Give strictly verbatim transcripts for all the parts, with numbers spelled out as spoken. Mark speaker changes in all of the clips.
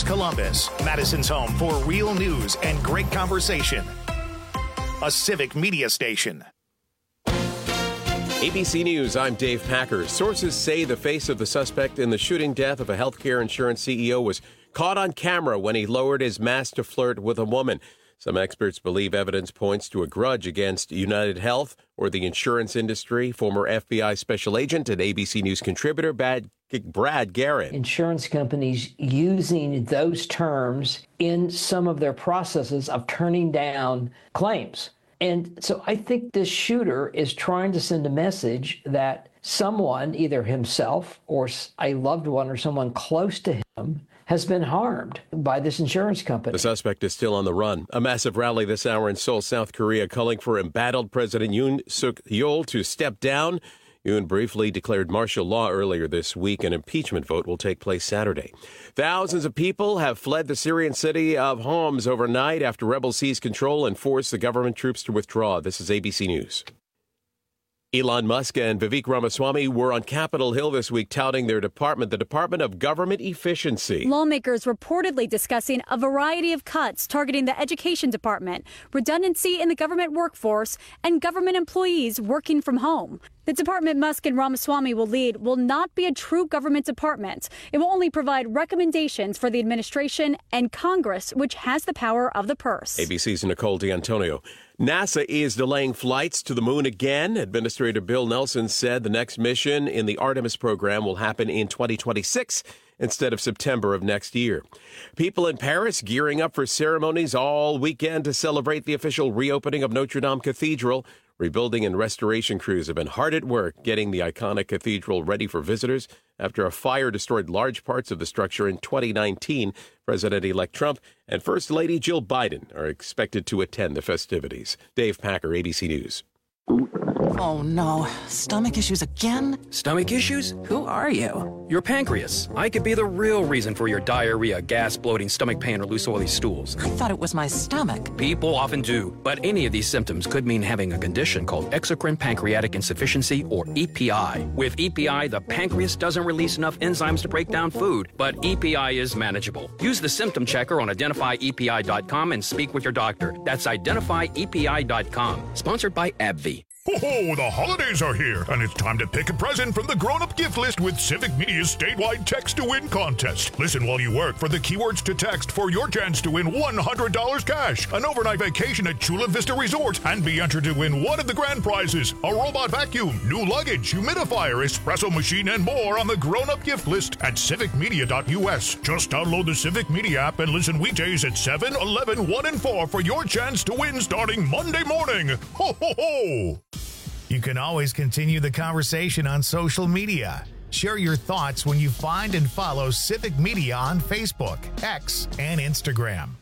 Speaker 1: Columbus, Madison's home for real news and great conversation. A Civic Media station.
Speaker 2: A B C News, I'm Dave Packer. Sources say the face of the suspect in the shooting death of a healthcare insurance C E O was caught on camera when he lowered his mask to flirt with a woman. Some experts believe evidence points to a grudge against United Health or the insurance industry. Former F B I special agent and A B C News contributor Brad, Brad Garrett.
Speaker 3: Insurance companies using those terms in some of their processes of turning down claims. And so I think this shooter is trying to send a message that someone, either himself or a loved one or someone close to him, has been harmed by this insurance company.
Speaker 2: The suspect is still on the run. A massive rally this hour in Seoul, South Korea, calling for embattled President Yoon Suk-yeol to step down. Yoon briefly declared martial law earlier this week. An impeachment vote will take place Saturday. Thousands of people have fled the Syrian city of Homs overnight after rebels seized control and forced the government troops to withdraw. This is A B C News. Elon Musk and Vivek Ramaswamy were on Capitol Hill this week touting their department, the Department of Government Efficiency.
Speaker 4: Lawmakers reportedly discussing a variety of cuts targeting the Education Department, redundancy in the government workforce, and government employees working from home. The department Musk and Ramaswamy will lead will not be a true government department. It will only provide recommendations for the administration and Congress, which has the power of the purse.
Speaker 2: A B C's Nicole D'Antonio. NASA is delaying flights to the moon again. Administrator Bill Nelson said the next mission in the Artemis program will happen in twenty twenty-six instead of September of next year. People in Paris gearing up for ceremonies all weekend to celebrate the official reopening of Notre Dame Cathedral. Rebuilding and restoration crews have been hard at work getting the iconic cathedral ready for visitors after a fire destroyed large parts of the structure in twenty nineteen. President-elect Trump and First Lady Jill Biden are expected to attend the festivities. Dave Packer, A B C News.
Speaker 5: Oh, no. Stomach issues again?
Speaker 6: Stomach issues?
Speaker 5: Who are you?
Speaker 6: Your pancreas. I could be the real reason for your diarrhea, gas, bloating, stomach pain, or loose, oily stools.
Speaker 5: I thought it was my stomach.
Speaker 6: People often do, but any of these symptoms could mean having a condition called exocrine pancreatic insufficiency, or E P I. With E P I, the pancreas doesn't release enough enzymes to break down food, but E P I is manageable. Use the symptom checker on identify E P I dot com and speak with your doctor. That's identify E P I dot com. Sponsored by AbbVie.
Speaker 7: Ho ho, the holidays are here, and it's time to pick a present from the grown-up gift list with Civic Media's statewide text-to-win contest. Listen while you work for the keywords to text for your chance to win one hundred dollars cash, an overnight vacation at Chula Vista Resort, and be entered to win one of the grand prizes, a robot vacuum, new luggage, humidifier, espresso machine, and more on the grown-up gift list at civic media dot U S. Just download the Civic Media app and listen weekdays at seven, eleven, one, and four for your chance to win starting Monday morning. Ho ho ho!
Speaker 1: You can always continue the conversation on social media. Share your thoughts when you find and follow Civic Media on Facebook, X, and Instagram.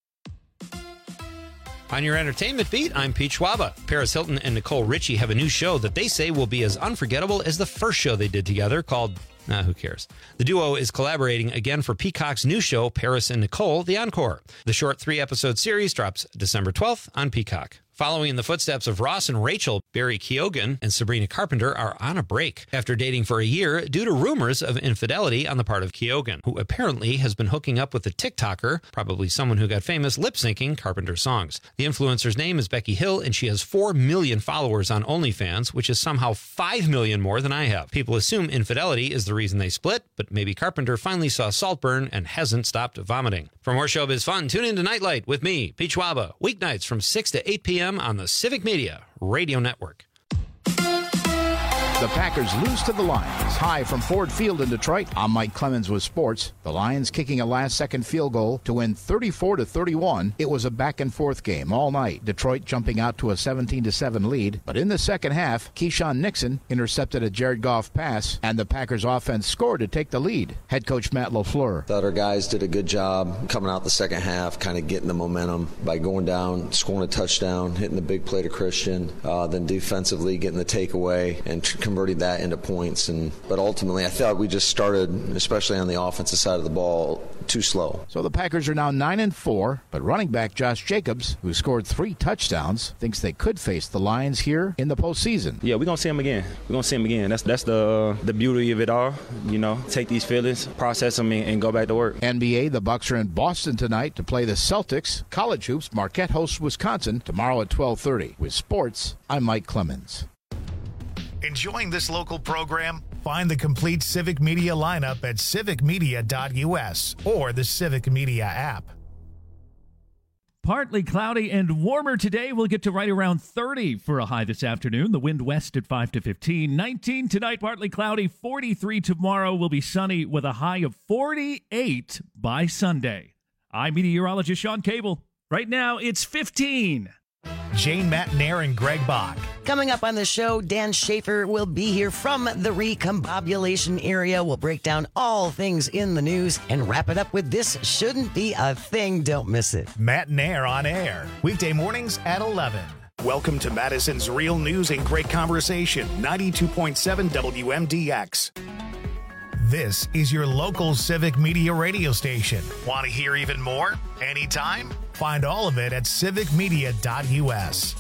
Speaker 8: On your entertainment beat, I'm Pete Schwaba. Paris Hilton and Nicole Richie have a new show that they say will be as unforgettable as the first show they did together called... Nah, who cares? The duo is collaborating again for Peacock's new show, Paris and Nicole, The Encore. The short three-episode series drops December twelfth on Peacock. Following in the footsteps of Ross and Rachel, Barry Keoghan and Sabrina Carpenter are on a break after dating for a year due to rumors of infidelity on the part of Keoghan, who apparently has been hooking up with a TikToker, probably someone who got famous lip-syncing Carpenter's songs. The influencer's name is Becky Hill, and she has four million followers on OnlyFans, which is somehow five million more than I have. People assume infidelity is the reason they split, but maybe Carpenter finally saw Saltburn and hasn't stopped vomiting. For more showbiz fun, tune in to Nightlight with me, Pete Schwaba, weeknights from six to eight p.m. on the Civic Media Radio Network.
Speaker 9: The Packers lose to the Lions. Hi from Ford Field in Detroit. I'm Mike Clemens with sports. The Lions kicking a last-second field goal to win thirty-four to thirty-one. It was a back-and-forth game all night. Detroit jumping out to a seventeen to seven lead. But in the second half, Keyshawn Nixon intercepted a Jared Goff pass, and the Packers offense scored to take the lead. Head coach Matt LaFleur.
Speaker 10: Thought our guys did a good job coming out the second half, kind of getting the momentum by going down, scoring a touchdown, hitting the big play to Christian, uh, then defensively getting the takeaway and tr- converting that into points. And but ultimately, I thought we just started, especially on the offensive side of the ball, too slow.
Speaker 9: So the Packers are now nine and four, but running back Josh Jacobs, who scored three touchdowns, thinks they could face the Lions here in the postseason.
Speaker 11: Yeah, we're gonna see him again. We're gonna see him again. That's that's the the beauty of it all. You know, take these feelings, process them, and, and go back to work.
Speaker 9: N B A, the Bucks are in Boston tonight to play the Celtics. College hoops, Marquette hosts Wisconsin tomorrow at twelve thirty. With sports, I'm Mike Clemens.
Speaker 1: Enjoying this local program? Find the complete Civic Media lineup at civic media dot u s or the Civic Media app.
Speaker 12: Partly cloudy and warmer today. We'll get to right around thirty for a high this afternoon. The wind west at five to fifteen. nineteen tonight, partly cloudy. forty-three tomorrow. Will be sunny with a high of forty-eight by Sunday. I'm meteorologist Sean Cable. Right now, it's fifteen.
Speaker 1: Jane Matnair and Greg Bach.
Speaker 13: Coming up on the show, Dan Schaefer will be here from the recombobulation area. We'll break down all things in the news and wrap it up with This Shouldn't Be a Thing. Don't miss it.
Speaker 1: Matnair on air, weekday mornings at eleven. Welcome to Madison's Real News and Great Conversation, ninety-two point seven W M D X. This is your local Civic Media radio station. Want to hear even more? Anytime? Find all of it at civic media dot u s.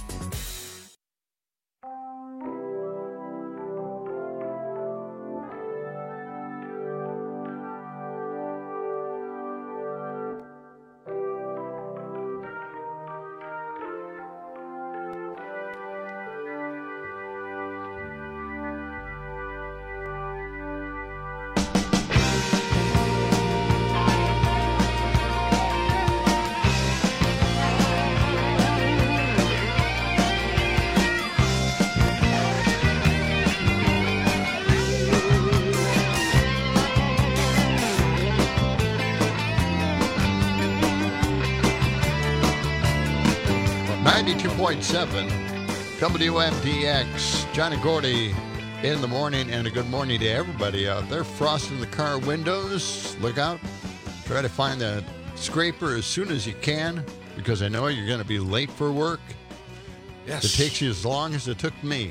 Speaker 14: ninety-two point seven W M D X. Johnny Gordy in the morning, and a good morning to everybody out there. Frosting the car windows. Look out. Try to find that scraper as soon as you can, because I know you're going to be late for work.
Speaker 15: Yes.
Speaker 14: It takes you as long as it took me.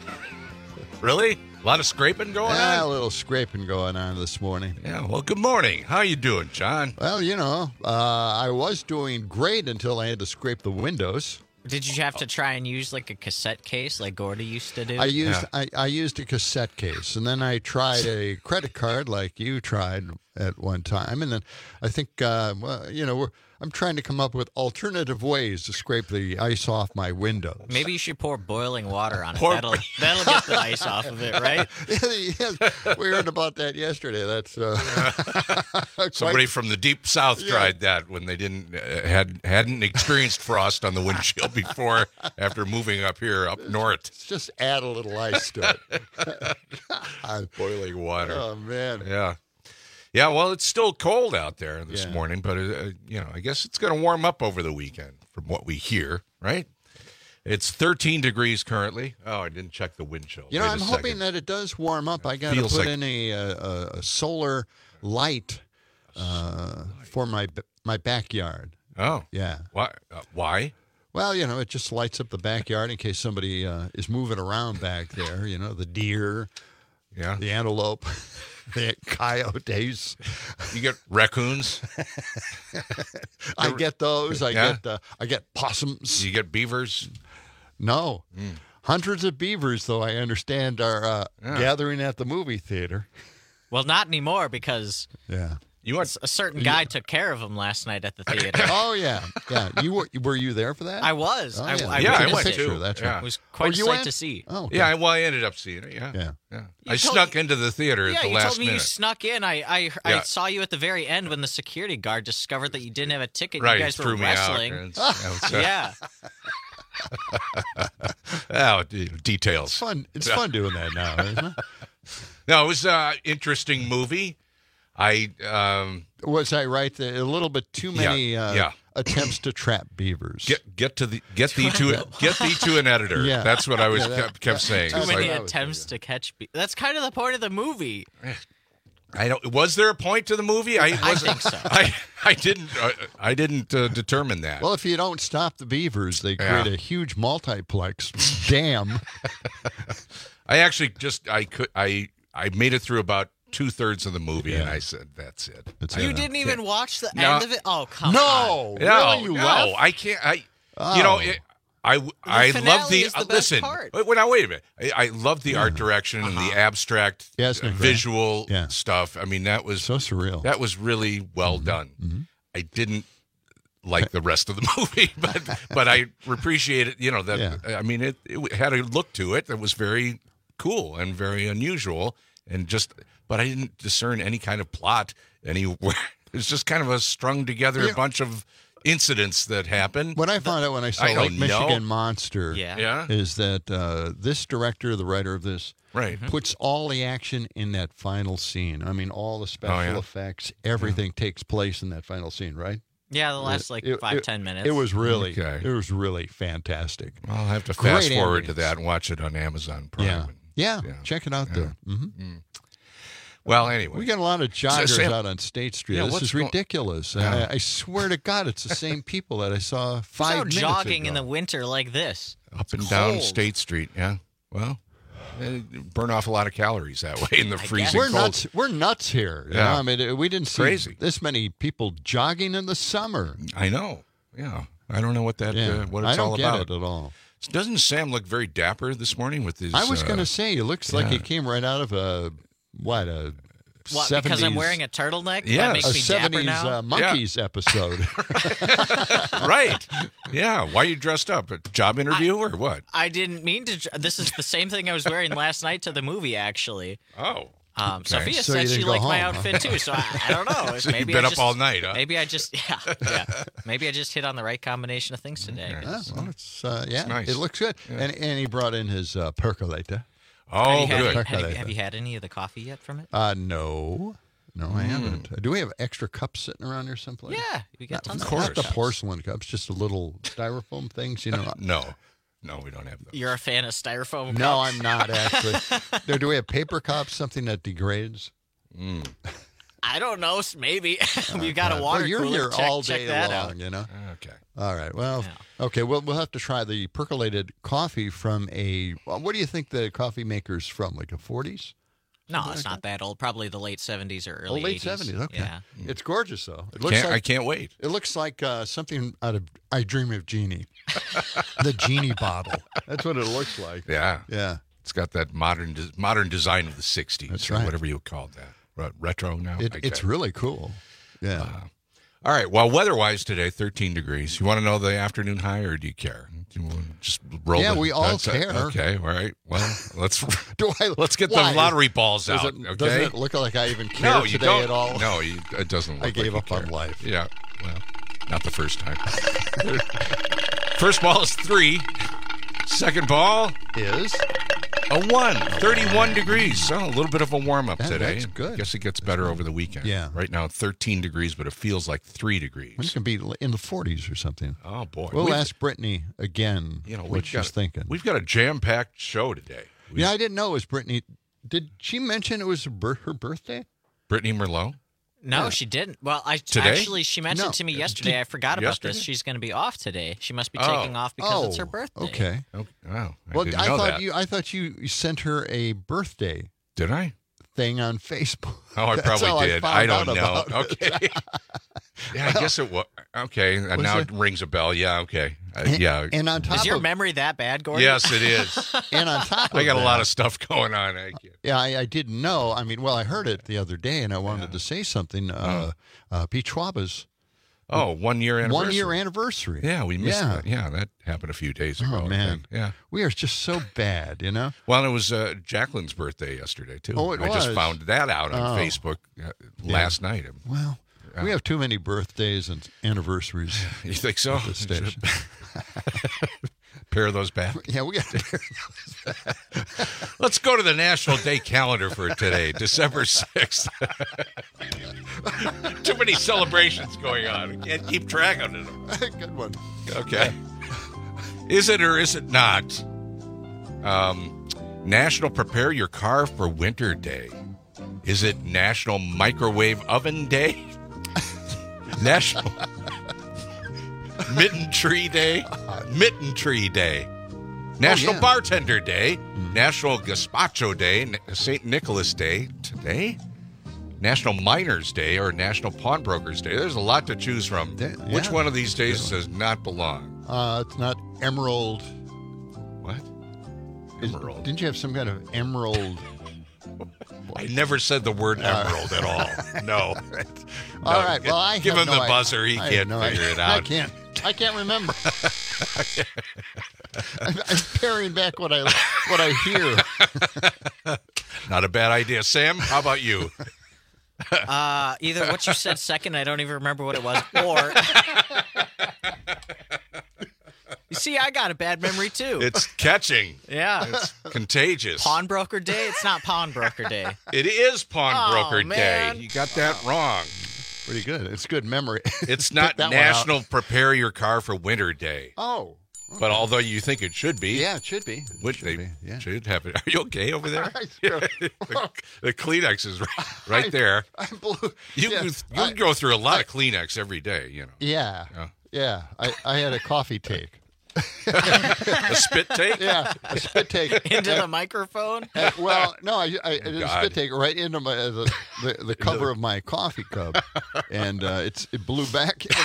Speaker 15: Really? A lot of scraping going
Speaker 14: yeah,
Speaker 15: on?
Speaker 14: a little scraping going on this morning.
Speaker 15: Yeah, well, good morning. How you doing, John?
Speaker 14: Well, you know, uh, I was doing great until I had to scrape the windows.
Speaker 16: Did you have to try and use like a cassette case like Gordy used to do?
Speaker 14: I used yeah. I, I used a cassette case, and then I tried a credit card like you tried at one time, and then I think uh, well, you know, we're, I'm trying to come up with alternative ways to scrape the ice off my windows.
Speaker 16: Maybe you should pour boiling water on it.
Speaker 14: Pour-
Speaker 16: that'll that'll get the ice off of it, right?
Speaker 14: Yes, we heard about that yesterday. That's uh,
Speaker 15: somebody from the deep south
Speaker 14: yeah.
Speaker 15: tried that when they didn't uh, had hadn't experienced frost on the windshield before. After moving up here up north,
Speaker 14: just add a little ice to
Speaker 15: it. Boiling water.
Speaker 14: Oh man,
Speaker 15: yeah. Yeah, well, it's still cold out there this
Speaker 14: yeah.
Speaker 15: morning, but, uh, you know, I guess it's going to warm up over the weekend from what we hear, right? It's thirteen degrees currently. Oh, I didn't check the wind chill.
Speaker 14: You know,
Speaker 15: Wait
Speaker 14: I'm hoping that it does warm up. I got to put
Speaker 15: like...
Speaker 14: in a, a, a solar light uh, for my my backyard.
Speaker 15: Oh.
Speaker 14: Yeah.
Speaker 15: Why? Uh, why?
Speaker 14: Well, you know, it just lights up the backyard in case somebody uh, is moving around back there. You know, the deer,
Speaker 15: yeah,
Speaker 14: the antelope. The coyotes.
Speaker 15: You get raccoons.
Speaker 14: I get those. I
Speaker 15: yeah.
Speaker 14: get uh, I get possums.
Speaker 15: You get beavers.
Speaker 14: No, mm. hundreds of beavers, though I understand, are uh, yeah. gathering at the movie theater.
Speaker 16: Well, not anymore because
Speaker 14: yeah,
Speaker 16: you want a certain guy took care of them last night at the theater.
Speaker 14: Oh yeah, yeah. You were were you there for that?
Speaker 16: I was.
Speaker 14: Oh,
Speaker 16: I,
Speaker 14: yeah,
Speaker 16: I,
Speaker 15: yeah,
Speaker 16: I
Speaker 15: I went
Speaker 16: it.
Speaker 15: too.
Speaker 14: That's
Speaker 15: yeah.
Speaker 14: right.
Speaker 16: It was quite
Speaker 14: oh,
Speaker 16: a sight
Speaker 14: went?
Speaker 16: to see.
Speaker 14: Oh, okay.
Speaker 15: Yeah, well, I ended up seeing it. Yeah,
Speaker 14: yeah.
Speaker 15: yeah.
Speaker 16: You
Speaker 15: I
Speaker 16: told,
Speaker 15: snuck into the theater
Speaker 16: yeah,
Speaker 15: at the
Speaker 16: you
Speaker 15: last
Speaker 16: told me
Speaker 15: minute.
Speaker 16: you snuck in. I I,
Speaker 15: yeah.
Speaker 16: I saw you at the very end when the security guard discovered that you didn't have a ticket.
Speaker 15: Right,
Speaker 16: You guys
Speaker 15: he
Speaker 16: were
Speaker 15: threw me
Speaker 16: wrestling.
Speaker 15: out. It's, it's, uh,
Speaker 16: yeah.
Speaker 15: oh, details.
Speaker 14: It's fun. It's fun doing that now, isn't it?
Speaker 15: No, it was an interesting movie. I um,
Speaker 14: was I right? A little bit too many
Speaker 15: yeah,
Speaker 14: uh,
Speaker 15: yeah.
Speaker 14: attempts to trap beavers.
Speaker 15: Get get to the get thee to get thee to an editor.
Speaker 14: Yeah.
Speaker 15: That's what I was
Speaker 14: Yeah, that,
Speaker 15: kept, kept saying.
Speaker 16: Too
Speaker 15: it's
Speaker 16: many
Speaker 15: like,
Speaker 16: attempts to catch. Be- That's kind of the point of the movie.
Speaker 15: I don't. Was there a point to the movie? I,
Speaker 16: I think so.
Speaker 15: I I didn't. Uh, I didn't uh, determine that.
Speaker 14: Well, if you don't stop the beavers, they create
Speaker 15: Yeah.
Speaker 14: a huge multiplex dam.
Speaker 15: I actually just I could I I made it through about two thirds of the movie, yeah. and I said, "That's it."
Speaker 16: That's you it. didn't even watch the
Speaker 15: no.
Speaker 16: end of it. Oh, come
Speaker 15: no.
Speaker 16: on!
Speaker 15: No, no, you no. I can't. I, oh. you know, it, I the I love the,
Speaker 16: the
Speaker 15: uh, listen.
Speaker 16: Part.
Speaker 15: Wait, now wait a minute. I, I love the yeah. art direction uh-huh. and the abstract
Speaker 14: yeah,
Speaker 15: uh, visual
Speaker 14: yeah.
Speaker 15: stuff. I mean, that was
Speaker 14: so surreal.
Speaker 15: That was really well
Speaker 14: mm-hmm.
Speaker 15: done.
Speaker 14: Mm-hmm.
Speaker 15: I didn't like the rest of the movie, but but I appreciate it. You know that. Yeah. I mean, it, it had a look to it that was very cool and very unusual, and just. But I didn't discern any kind of plot anywhere. It's just kind of a strung together yeah. bunch of incidents that happened.
Speaker 14: What I found out when I saw
Speaker 15: I
Speaker 14: Lake Michigan
Speaker 15: know.
Speaker 14: Monster
Speaker 16: yeah.
Speaker 15: Yeah.
Speaker 14: is that uh, this director, the writer of this,
Speaker 15: right.
Speaker 14: puts all the action in that final scene. I mean, all the special
Speaker 15: oh, yeah.
Speaker 14: effects, everything yeah. takes place in that final scene, right?
Speaker 16: Yeah, the last like
Speaker 14: it,
Speaker 16: five,
Speaker 14: it,
Speaker 16: ten minutes.
Speaker 14: It was really,
Speaker 15: okay.
Speaker 14: it was really fantastic.
Speaker 15: I'll have to fast
Speaker 14: Great
Speaker 15: forward
Speaker 14: ambience.
Speaker 15: to that and watch it on Amazon Prime.
Speaker 14: Yeah,
Speaker 15: and,
Speaker 14: yeah.
Speaker 15: yeah.
Speaker 14: check it out
Speaker 15: yeah.
Speaker 14: there. Mm-hmm.
Speaker 15: Mm. Well, anyway.
Speaker 14: We got a lot of joggers
Speaker 15: so, Sam,
Speaker 14: out on State Street.
Speaker 15: Yeah,
Speaker 14: this is
Speaker 15: going,
Speaker 14: ridiculous.
Speaker 15: yeah.
Speaker 14: I, I swear to God, it's the same people that I saw five
Speaker 16: Who's out
Speaker 14: minutes
Speaker 16: jogging
Speaker 14: ago.
Speaker 16: in the winter like this?
Speaker 15: Up and
Speaker 16: Cold.
Speaker 15: down State Street, yeah. Well, burn off a lot of calories that way in the freezing
Speaker 14: we're
Speaker 15: cold.
Speaker 14: Nuts, we're nuts here.
Speaker 15: Yeah.
Speaker 14: Know? I mean, we didn't see
Speaker 15: Crazy.
Speaker 14: this many people jogging in the summer.
Speaker 15: I know. Yeah. I don't know what that
Speaker 14: yeah.
Speaker 15: uh, what it's
Speaker 14: I don't
Speaker 15: all
Speaker 14: get
Speaker 15: about.
Speaker 14: it at all.
Speaker 15: Doesn't Sam look very dapper this morning with his...
Speaker 14: I was
Speaker 15: uh,
Speaker 14: going to say, it looks
Speaker 15: yeah.
Speaker 14: like he came right out of a, what, a...
Speaker 16: What,
Speaker 14: seventies,
Speaker 16: because I'm wearing a turtleneck?
Speaker 15: Yes.
Speaker 16: That makes
Speaker 14: a
Speaker 16: me
Speaker 14: seventies
Speaker 16: dapper now?
Speaker 14: Uh, Monkeys
Speaker 15: yeah.
Speaker 14: episode.
Speaker 15: Right. Yeah. Why are you dressed up? A job interview
Speaker 16: I,
Speaker 15: or what?
Speaker 16: I didn't mean to. This is the same thing I was wearing last night to the movie, actually.
Speaker 15: Oh.
Speaker 16: Um,
Speaker 15: okay.
Speaker 16: Sophia
Speaker 14: So
Speaker 16: said she liked
Speaker 14: home,
Speaker 16: my
Speaker 14: huh?
Speaker 16: outfit too, so I, I don't know.
Speaker 15: So
Speaker 16: maybe
Speaker 15: you've been
Speaker 16: I
Speaker 15: up
Speaker 16: just,
Speaker 15: all night, huh?
Speaker 16: Maybe I just yeah, yeah. Maybe I just hit on the right combination of things today.
Speaker 15: Okay.
Speaker 14: Yeah, well, it's, uh, yeah,
Speaker 15: It's nice.
Speaker 14: it looks good.
Speaker 15: Yeah.
Speaker 14: And, and he brought in his uh, percolator.
Speaker 15: Oh,
Speaker 16: have you,
Speaker 15: good.
Speaker 16: Had, have, you, have you had any of the coffee yet from it?
Speaker 14: Uh, no. No, I haven't. Uh, do we have extra cups sitting around here someplace?
Speaker 16: Yeah, we got
Speaker 14: Not,
Speaker 16: tons
Speaker 14: of
Speaker 16: of
Speaker 14: course.
Speaker 16: extra
Speaker 14: Not the
Speaker 16: cups.
Speaker 14: porcelain cups, just the little styrofoam things, you know.
Speaker 15: No. No, we don't have those.
Speaker 16: You're a fan of styrofoam cups?
Speaker 14: No, I'm not actually. do, do we have paper cups, something that degrades?
Speaker 15: Mm.
Speaker 16: I don't know. Maybe we've got a water
Speaker 14: well, you're
Speaker 16: cooler.
Speaker 14: here
Speaker 16: check,
Speaker 14: all
Speaker 16: check
Speaker 14: day
Speaker 16: that
Speaker 14: long,
Speaker 16: out.
Speaker 14: you know.
Speaker 15: Okay.
Speaker 14: All right. Well,
Speaker 16: Yeah.
Speaker 14: okay. Well, we'll have to try the percolated coffee from a. Well, what do you think the coffee maker's from? Like a forties?
Speaker 16: No, it's not that old. Probably the late seventies or early
Speaker 14: oh, late
Speaker 16: eighties.
Speaker 14: seventies. Okay.
Speaker 16: Yeah.
Speaker 14: It's gorgeous though. It looks
Speaker 15: Can't,
Speaker 14: like
Speaker 15: I can't wait.
Speaker 14: it looks like uh, something out of I Dream of Jeannie, the Genie bottle. That's what it looks like.
Speaker 15: Yeah.
Speaker 14: Yeah.
Speaker 15: It's got that modern de- modern design of the sixties.
Speaker 14: That's
Speaker 15: or
Speaker 14: right.
Speaker 15: whatever you call that. Re- retro now.
Speaker 14: It,
Speaker 15: I
Speaker 14: it's
Speaker 15: guess.
Speaker 14: really cool. Yeah.
Speaker 15: Uh, all right. Well, weather-wise today, thirteen degrees. You want to know the afternoon high, or do you care? Do you want to just roll?
Speaker 14: Yeah,
Speaker 15: the,
Speaker 14: we all
Speaker 15: that's
Speaker 14: care.
Speaker 15: A, okay. All right. Well, let's
Speaker 14: do I,
Speaker 15: let's get
Speaker 14: why?
Speaker 15: the lottery balls
Speaker 14: Does
Speaker 15: out.
Speaker 14: it,
Speaker 15: okay.
Speaker 14: Doesn't it look like I even care
Speaker 15: no, you
Speaker 14: today
Speaker 15: don't.
Speaker 14: at all?
Speaker 15: No, you, it doesn't. Look
Speaker 14: I gave
Speaker 15: like
Speaker 14: up
Speaker 15: you
Speaker 14: on
Speaker 15: care.
Speaker 14: life.
Speaker 15: Yeah. Well, not the first time. First ball is three. Second ball
Speaker 14: is
Speaker 15: a one. thirty-one degrees. So a little bit of a warm up
Speaker 14: That-
Speaker 15: today.
Speaker 14: that's good.
Speaker 15: I guess it gets better over the weekend.
Speaker 14: Yeah.
Speaker 15: Right now, thirteen degrees, but it feels like three degrees.
Speaker 14: It's going to be in the forties or something.
Speaker 15: Oh boy.
Speaker 14: We'll
Speaker 15: We've-
Speaker 14: ask Brittany again
Speaker 15: You know,
Speaker 14: what
Speaker 15: we've
Speaker 14: she's
Speaker 15: got,
Speaker 14: thinking.
Speaker 15: We've got a jam-packed show today. We-
Speaker 14: Yeah, I didn't know it was Brittany. Did she mention it was her, bir- her birthday?
Speaker 15: Brittany Merlot.
Speaker 16: No,
Speaker 14: Yeah.
Speaker 16: she didn't. Well, I
Speaker 15: Today?
Speaker 16: actually she mentioned
Speaker 14: No.
Speaker 16: to me yesterday.
Speaker 14: Did-
Speaker 16: I forgot about
Speaker 15: yesterday?
Speaker 16: this. She's going to be off today. She must be
Speaker 15: Oh.
Speaker 16: taking off because it's her
Speaker 14: Oh,
Speaker 16: birthday.
Speaker 14: Okay.
Speaker 15: Oh, wow. I
Speaker 14: Well,
Speaker 15: didn't
Speaker 14: I
Speaker 15: know
Speaker 14: thought
Speaker 15: that.
Speaker 14: you. I thought you sent her a birthday
Speaker 15: Did I?
Speaker 14: thing on Facebook.
Speaker 15: Oh, I
Speaker 14: That's
Speaker 15: probably
Speaker 14: how
Speaker 15: did.
Speaker 14: I,
Speaker 15: I,
Speaker 14: found
Speaker 15: don't
Speaker 14: out
Speaker 15: know.
Speaker 14: about it.
Speaker 15: Okay. Yeah, I guess it was. Okay. And
Speaker 14: Was
Speaker 15: now
Speaker 14: it-
Speaker 15: it rings a bell. Yeah, okay. Uh,
Speaker 14: And-
Speaker 15: yeah.
Speaker 14: And on top
Speaker 16: Is your
Speaker 14: of
Speaker 16: memory that bad, Gordon?
Speaker 15: Yes, it is.
Speaker 14: and on top of
Speaker 15: I got a
Speaker 14: that,
Speaker 15: lot of stuff going on. I can't.
Speaker 14: Yeah, I, I didn't know. I mean, well, I heard it the other day, and I wanted to say something. Uh, uh, Pete Schwaba's
Speaker 15: Oh, one year anniversary.
Speaker 14: one year anniversary.
Speaker 15: Yeah, we missed
Speaker 14: Yeah.
Speaker 15: that. Yeah, that happened a few days ago.
Speaker 14: Oh
Speaker 15: I
Speaker 14: man,
Speaker 15: think. Yeah.
Speaker 14: we are just so bad, you know.
Speaker 15: Well, it was uh, Jacqueline's birthday yesterday too.
Speaker 14: Oh, it
Speaker 15: I just
Speaker 14: was?
Speaker 15: found that out on
Speaker 14: Oh.
Speaker 15: Facebook uh, last night.
Speaker 14: Well, we have too many birthdays and anniversaries.
Speaker 15: You think so?
Speaker 14: at this station.
Speaker 15: Pair those back.
Speaker 14: Yeah, we got to.
Speaker 15: Let's go to the National Day calendar for today, December sixth. Too many celebrations going on. I can't keep track of them.
Speaker 14: Good one.
Speaker 15: Okay. Is it or is it not um, National Prepare Your Car for Winter Day? Is it National Microwave Oven Day? National Mitten Tree Day? Mitten Tree Day. National
Speaker 14: oh, yeah.
Speaker 15: Bartender Day, mm. National Gazpacho Day, Saint Nicholas Day today, National Miners Day, or National Pawnbrokers Day. There's a lot to choose from. Yeah. Which one of these days does not belong?
Speaker 14: Uh, it's not Emerald.
Speaker 15: What?
Speaker 14: Emerald. Is, didn't you have some kind of emerald?
Speaker 15: I never said the word emerald uh, at all. No.
Speaker 14: All right. No. All right. Well, I
Speaker 15: give
Speaker 14: have
Speaker 15: him
Speaker 14: no
Speaker 15: the
Speaker 14: idea.
Speaker 15: buzzer. He
Speaker 14: I
Speaker 15: can't
Speaker 14: no
Speaker 15: figure
Speaker 14: idea.
Speaker 15: it out.
Speaker 14: I can't. I can't remember. I'm, I'm paring back what I what I hear.
Speaker 15: Not a bad idea, Sam. How about you?
Speaker 16: Uh, either what you said second, I don't even remember what it was, or you see, I got a bad memory too.
Speaker 15: It's catching.
Speaker 16: Yeah,
Speaker 15: it's contagious.
Speaker 16: Pawnbroker Day. It's not Pawnbroker Day.
Speaker 15: It is Pawnbroker
Speaker 16: oh,
Speaker 15: Day.
Speaker 16: Man.
Speaker 15: You got that wrong.
Speaker 14: Pretty good. It's good memory.
Speaker 15: It's not National Prepare Your Car for Winter Day.
Speaker 14: Oh.
Speaker 15: Okay. But although you think it should be.
Speaker 14: Yeah, it should be.
Speaker 15: Would
Speaker 14: should
Speaker 15: they
Speaker 14: be, yeah.
Speaker 15: should have it. Are you okay over there? the, the Kleenex is right, right there.
Speaker 14: I, I blew,
Speaker 15: you
Speaker 14: yeah,
Speaker 15: you
Speaker 14: I,
Speaker 15: go through a lot
Speaker 14: I,
Speaker 15: of Kleenex every day, you know.
Speaker 14: Yeah. Yeah. yeah. I, I had a coffee take.
Speaker 15: A spit take?
Speaker 14: Yeah, a spit take.
Speaker 16: Into the microphone?
Speaker 14: Uh, well, no, I, I did a spit take right into my uh, the, the, the cover of my coffee cup, and uh, it's it blew back into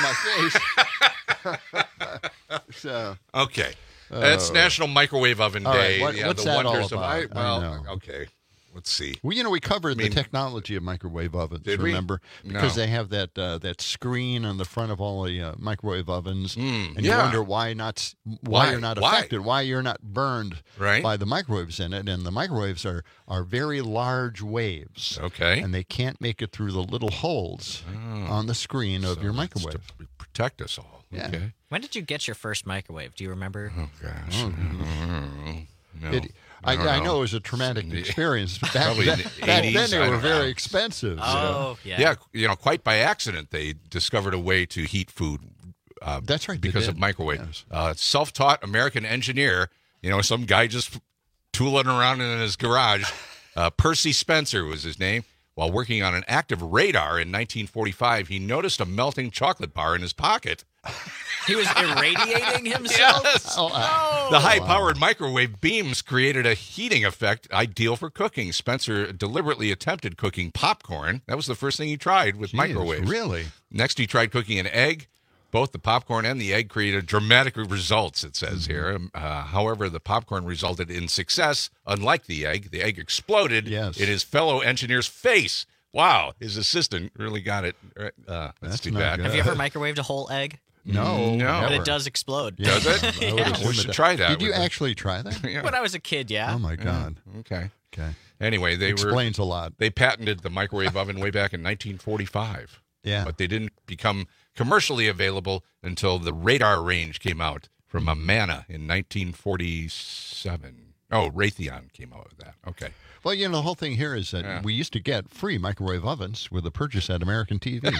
Speaker 14: my face. So
Speaker 15: okay, uh, it's National Microwave Oven Day.
Speaker 14: Right, what,
Speaker 15: yeah,
Speaker 14: what's
Speaker 15: the
Speaker 14: that
Speaker 15: wonders
Speaker 14: all about?
Speaker 15: Of, I, well, I okay. Let's see.
Speaker 14: Well, you know, we covered
Speaker 15: I mean,
Speaker 14: the technology of microwave ovens,
Speaker 15: did
Speaker 14: remember?
Speaker 15: We?
Speaker 14: Because
Speaker 15: no.
Speaker 14: they have that uh, that screen on the front of all the uh, microwave ovens,
Speaker 15: mm,
Speaker 14: and
Speaker 15: yeah.
Speaker 14: you wonder why not why,
Speaker 15: why?
Speaker 14: you're not
Speaker 15: why?
Speaker 14: affected, why you're not burned
Speaker 15: right?
Speaker 14: by the microwaves in it. And the microwaves are are very large waves,
Speaker 15: okay,
Speaker 14: and they can't make it through the little holes oh. on the screen of
Speaker 15: so
Speaker 14: your microwave.
Speaker 15: To protect us all.
Speaker 14: Yeah.
Speaker 15: Okay.
Speaker 16: When did you get your first microwave? Do you remember?
Speaker 15: Oh gosh. Oh, no.
Speaker 14: It, I, I, I know it was a traumatic experience. Back,
Speaker 15: Probably
Speaker 14: then,
Speaker 15: in the
Speaker 14: back
Speaker 15: eighties,
Speaker 14: then they
Speaker 15: I
Speaker 14: were
Speaker 15: don't
Speaker 14: very
Speaker 15: know.
Speaker 14: expensive.
Speaker 16: Oh,
Speaker 14: so.
Speaker 16: yeah.
Speaker 15: Yeah, you know, quite by accident, they discovered a way to heat food. Uh,
Speaker 14: That's right.
Speaker 15: Because of microwave.
Speaker 14: Yes.
Speaker 15: Uh, self-taught American engineer, you know, some guy just tooling around in his garage. Uh, Percy Spencer was his name. While working on an active radar in nineteen forty-five, he noticed a melting chocolate bar in his pocket.
Speaker 16: He was irradiating himself?
Speaker 15: Yes.
Speaker 14: Oh, uh,
Speaker 15: the high-powered microwave beams created a heating effect ideal for cooking. Spencer deliberately attempted cooking popcorn. That was the first thing he tried with
Speaker 14: Jeez,
Speaker 15: microwaves.
Speaker 14: Really?
Speaker 15: Next, he tried cooking an egg. Both the popcorn and the egg created dramatic results, it says
Speaker 14: mm-hmm.
Speaker 15: here. Uh, however, the popcorn resulted in success. Unlike the egg, the egg exploded
Speaker 14: yes.
Speaker 15: in his fellow engineer's face. Wow, his assistant really got it. Uh, that's,
Speaker 14: that's
Speaker 15: too bad.
Speaker 16: Have you ever microwaved a whole egg?
Speaker 14: No,
Speaker 15: no.
Speaker 16: But
Speaker 14: never.
Speaker 16: it does explode.
Speaker 14: Yeah.
Speaker 15: Does it?
Speaker 14: I would
Speaker 15: yeah.
Speaker 14: assume
Speaker 15: We should
Speaker 14: it-
Speaker 15: try that.
Speaker 14: Did you
Speaker 15: with it.
Speaker 14: actually try that?
Speaker 15: Yeah.
Speaker 16: When I was a kid, yeah.
Speaker 14: Oh my God.
Speaker 15: Yeah. Okay.
Speaker 14: Okay.
Speaker 15: Anyway, they
Speaker 14: Explains
Speaker 15: were
Speaker 14: a lot.
Speaker 15: They patented the microwave oven way back in nineteen forty-five.
Speaker 14: Yeah.
Speaker 15: But they didn't become commercially available until the radar range came out from Amana in nineteen forty-seven. Oh, Raytheon came out with that. Okay.
Speaker 14: Well, you know, the whole thing here is that
Speaker 15: Yeah.
Speaker 14: we used to get free microwave ovens with a purchase at American T V.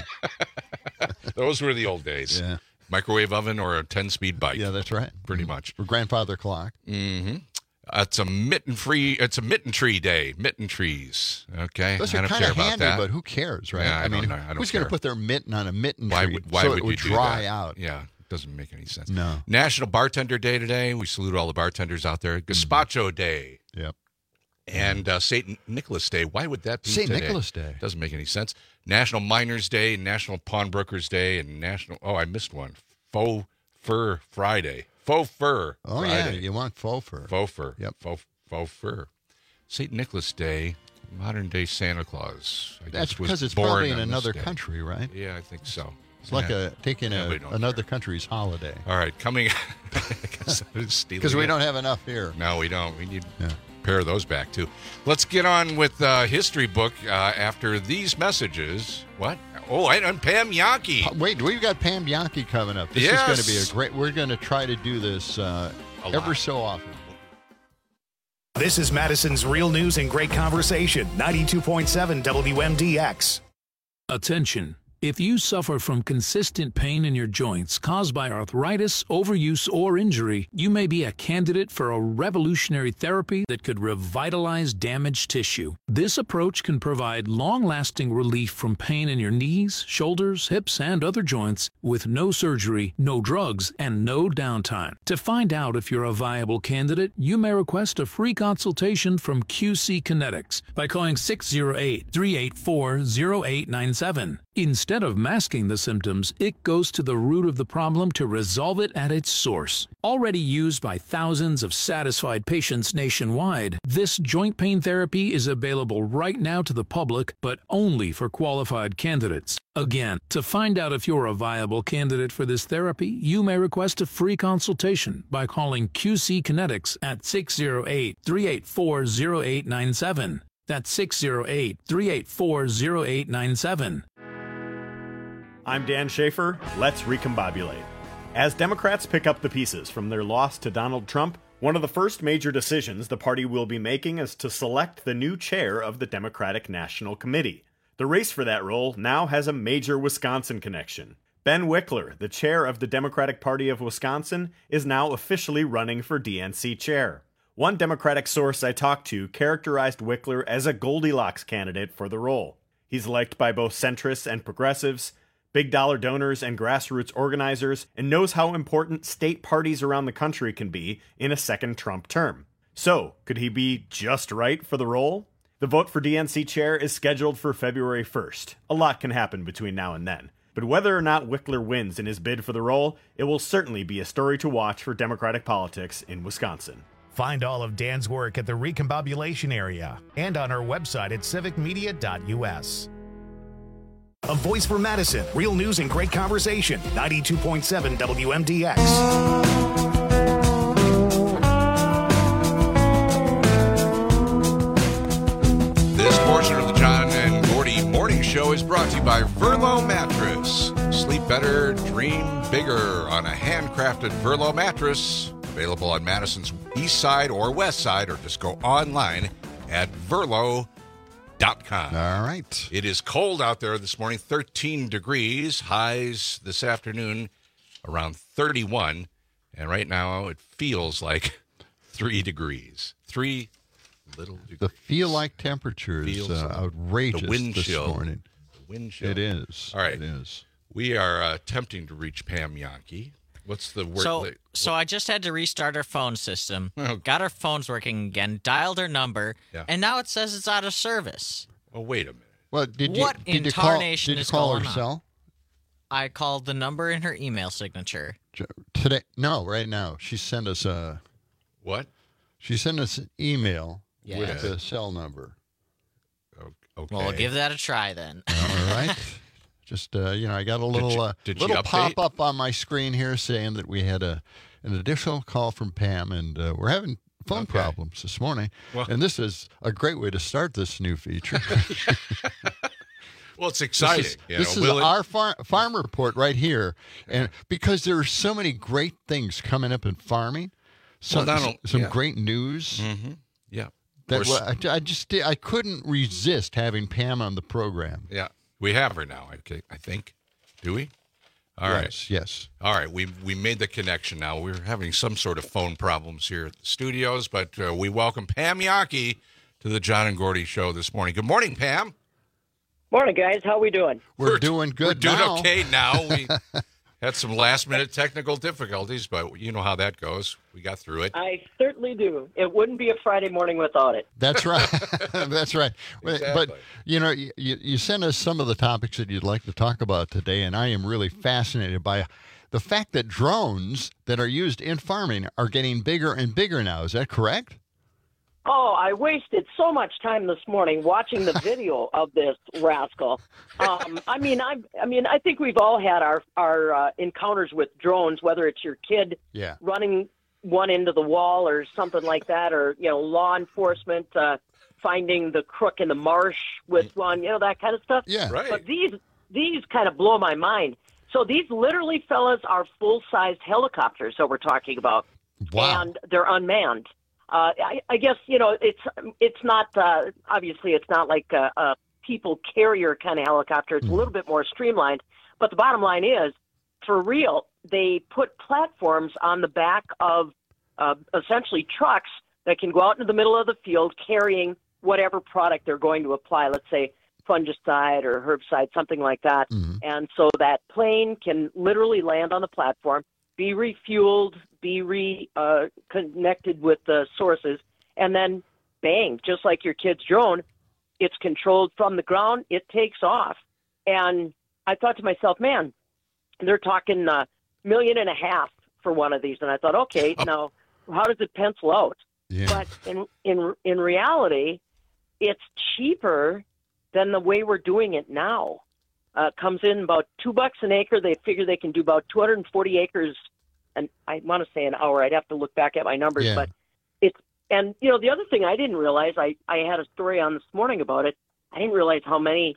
Speaker 15: Those were the old days.
Speaker 14: Yeah.
Speaker 15: Microwave oven or a ten-speed bike.
Speaker 14: Yeah, that's right.
Speaker 15: Pretty much.
Speaker 14: Or grandfather clock.
Speaker 15: Mm-hmm. Uh, it's a mitten free. It's a mitten tree day. Mitten trees. Okay.
Speaker 14: Those
Speaker 15: I
Speaker 14: are
Speaker 15: don't
Speaker 14: kind
Speaker 15: care
Speaker 14: of
Speaker 15: about
Speaker 14: handy,
Speaker 15: that.
Speaker 14: but who cares, right?
Speaker 15: Yeah, I,
Speaker 14: I mean,
Speaker 15: don't know. I don't
Speaker 14: who's going
Speaker 15: care.
Speaker 14: to put their mitten on a mitten
Speaker 15: Why
Speaker 14: tree
Speaker 15: would Why
Speaker 14: so
Speaker 15: would
Speaker 14: it
Speaker 15: you
Speaker 14: would
Speaker 15: do
Speaker 14: dry
Speaker 15: that?
Speaker 14: out?
Speaker 15: Yeah, it doesn't make any sense.
Speaker 14: No.
Speaker 15: National Bartender Day today. We salute all the bartenders out there. Gazpacho mm-hmm. Day.
Speaker 14: Yep.
Speaker 15: And uh, Saint Nicholas Day. Why would that be
Speaker 14: Saint
Speaker 15: today?
Speaker 14: Nicholas Day.
Speaker 15: Doesn't make any sense. National Miners Day, National Pawnbrokers Day, and National. Oh, I missed one. Faux Fur Friday. Faux fur.
Speaker 14: Oh
Speaker 15: Friday.
Speaker 14: yeah, you want faux fur.
Speaker 15: Faux fur.
Speaker 14: Yep.
Speaker 15: Faux faux fur. Saint Nicholas Day, modern day Santa Claus. I
Speaker 14: That's
Speaker 15: guess, was
Speaker 14: because it's
Speaker 15: born
Speaker 14: probably in
Speaker 15: on this
Speaker 14: another
Speaker 15: day.
Speaker 14: country, right?
Speaker 15: Yeah, I think so.
Speaker 14: It's like
Speaker 15: Yeah.
Speaker 14: a taking
Speaker 15: Yeah,
Speaker 14: a,
Speaker 15: we don't
Speaker 14: another
Speaker 15: care.
Speaker 14: country's holiday.
Speaker 15: All right, coming.
Speaker 14: Because we don't have enough here.
Speaker 15: No, we don't. We need
Speaker 14: Yeah.
Speaker 15: a pair of those back too. Let's get on with uh, history book uh, after these messages. What? Oh, and, and Pam Yankee.
Speaker 14: Uh, Wait, we've got Pam Bianchi coming up. This
Speaker 15: Yes.
Speaker 14: is going to be a great. We're going to try to do this uh,
Speaker 15: A lot.
Speaker 14: ever so often.
Speaker 1: This is Madison's Real News and Great Conversation, ninety-two point seven W M D X.
Speaker 17: Attention. If you suffer from consistent pain in your joints caused by arthritis, overuse, or injury, you may be a candidate for a revolutionary therapy that could revitalize damaged tissue. This approach can provide long-lasting relief from pain in your knees, shoulders, hips, and other joints with no surgery, no drugs, and no downtime. To find out if you're a viable candidate, you may request a free consultation from Q C Kinetics by calling six oh eight, three eight four, oh eight nine seven. Instead of masking the symptoms, it goes to the root of the problem to resolve it at its source. Already used by thousands of satisfied patients nationwide, this joint pain therapy is available right now to the public, but only for qualified candidates. Again, to find out if you're a viable candidate for this therapy, you may request a free consultation by calling Q C Kinetics at six oh eight, three eight four, oh eight nine seven. That's six oh eight, three eight four, oh eight nine seven.
Speaker 18: I'm Dan Schaefer. Let's recombobulate. As Democrats pick up the pieces from their loss to Donald Trump, one of the first major decisions the party will be making is to select the new chair of the Democratic National Committee. The race for that role now has a major Wisconsin connection. Ben Wickler, the chair of the Democratic Party of Wisconsin, is now officially running for D N C chair. One Democratic source I talked to characterized Wickler as a Goldilocks candidate for the role. He's liked by both centrists and progressives, big dollar donors and grassroots organizers, and knows how important state parties around the country can be in a second Trump term. So, could he be just right for the role? The vote for D N C chair is scheduled for February first. A lot can happen between now and then. But whether or not Wickler wins in his bid for the role, it will certainly be a story to watch for Democratic politics in Wisconsin.
Speaker 1: Find all of Dan's work at the Recombobulation Area and on our website at civic media dot u s. A voice for Madison. Real news and great conversation. ninety-two point seven W M D X.
Speaker 15: This portion of the John and Gordy Morning Show is brought to you by Verlo Mattress. Sleep better, dream bigger on a handcrafted Verlo mattress. Available on Madison's east side or west side, or just go online at verlo dot com.
Speaker 14: All right.
Speaker 15: It is cold out there this morning, thirteen degrees. Highs this afternoon around thirty-one. And right now it feels like three degrees. Three little degrees.
Speaker 14: The feel-like temperature is uh, outrageous
Speaker 15: the wind
Speaker 14: this
Speaker 15: chill.
Speaker 14: morning.
Speaker 15: The wind chill.
Speaker 14: It is.
Speaker 15: All right.
Speaker 14: It is.
Speaker 15: We are uh, attempting to reach Pam Yankee. What's the word?
Speaker 16: So,
Speaker 15: that,
Speaker 16: so I just had to restart our phone system, oh. got our phones working again, dialed her number,
Speaker 15: yeah.
Speaker 16: and now it says it's out of service.
Speaker 15: Well, wait a minute.
Speaker 14: Well, did you,
Speaker 16: what
Speaker 14: did
Speaker 16: incarnation
Speaker 14: you call, did you
Speaker 16: is
Speaker 14: call
Speaker 16: going
Speaker 14: her cell?
Speaker 16: on? I called the number in her email signature.
Speaker 14: Today? No, right now. She sent us a...
Speaker 15: What?
Speaker 14: She sent us an email
Speaker 16: yes.
Speaker 14: with the cell number.
Speaker 15: Okay.
Speaker 16: Well, we'll give that a try then.
Speaker 14: All right. Just, uh, you know, I got a little,
Speaker 15: did you,
Speaker 14: uh,
Speaker 15: did
Speaker 14: little pop-up on my screen here saying that we had a an additional call from Pam, and uh, we're having phone okay. problems this morning. Well, and this is a great way to start this new feature.
Speaker 15: Well, it's exciting.
Speaker 14: This is,
Speaker 15: you
Speaker 14: this
Speaker 15: know,
Speaker 14: is
Speaker 15: Will
Speaker 14: our
Speaker 15: it...
Speaker 14: far, farm report right here, and because there are so many great things coming up in farming, some,
Speaker 15: well,
Speaker 14: some
Speaker 15: yeah.
Speaker 14: great news.
Speaker 15: Mm-hmm. Yeah.
Speaker 14: That well, I, I just I couldn't resist having Pam on the program.
Speaker 15: Yeah, we have her now. I, I think. Do we? All
Speaker 14: yes,
Speaker 15: right.
Speaker 14: Yes.
Speaker 15: All right. We we made the connection now. We're having some sort of phone problems here at the studios, but uh, we welcome Pam Yankee to the John and Gordy Show this morning. Good morning, Pam.
Speaker 19: Morning, guys. How we doing?
Speaker 14: We're, we're doing good.
Speaker 15: We're doing
Speaker 14: now.
Speaker 15: okay now. We had some last minute technical difficulties, but you know how that goes. We got through it.
Speaker 19: I certainly do. It wouldn't be a Friday morning without it.
Speaker 14: That's right. That's right.
Speaker 15: Exactly.
Speaker 14: But, you know, you, you sent us some of the topics that you'd like to talk about today, and I am really fascinated by the fact that drones that are used in farming are getting bigger and bigger now. Is that correct?
Speaker 19: Oh, I wasted so much time this morning watching the video of this rascal. Um, I mean, I, I mean, I think we've all had our our uh, encounters with drones, whether it's your kid
Speaker 14: yeah.
Speaker 19: running one into the wall or something like that, or you know, law enforcement uh, finding the crook in the marsh with one, you know, that kind of stuff.
Speaker 14: Yeah,
Speaker 15: right.
Speaker 19: But these these kind of blow my mind. So these literally, fellas, are full-sized helicopters that we're talking about,
Speaker 14: wow.
Speaker 19: and they're unmanned. Uh, I, I guess, you know, it's it's not, uh, obviously it's not like a, a people carrier kind of helicopter. It's a little bit more streamlined. But the bottom line is, for real, they put platforms on the back of uh, essentially trucks that can go out into the middle of the field carrying whatever product they're going to apply, let's say fungicide or herbicide, something like that. Mm-hmm. And so that plane can literally land on the platform, be refueled, be reconnected uh, with the sources, and then bang, just like your kid's drone, it's controlled from the ground, it takes off. And I thought to myself, man, they're talking a million and a half for one of these. And I thought, okay, now how does it pencil out? Yeah. But in in in reality, it's cheaper than the way we're doing it now. Uh, comes in about two bucks an acre. They figure they can do about two hundred forty acres, and I want to say an hour. I'd have to look back at my numbers, yeah. but it's and you know the other thing I didn't realize. I I had a story on this morning about it. I didn't realize how many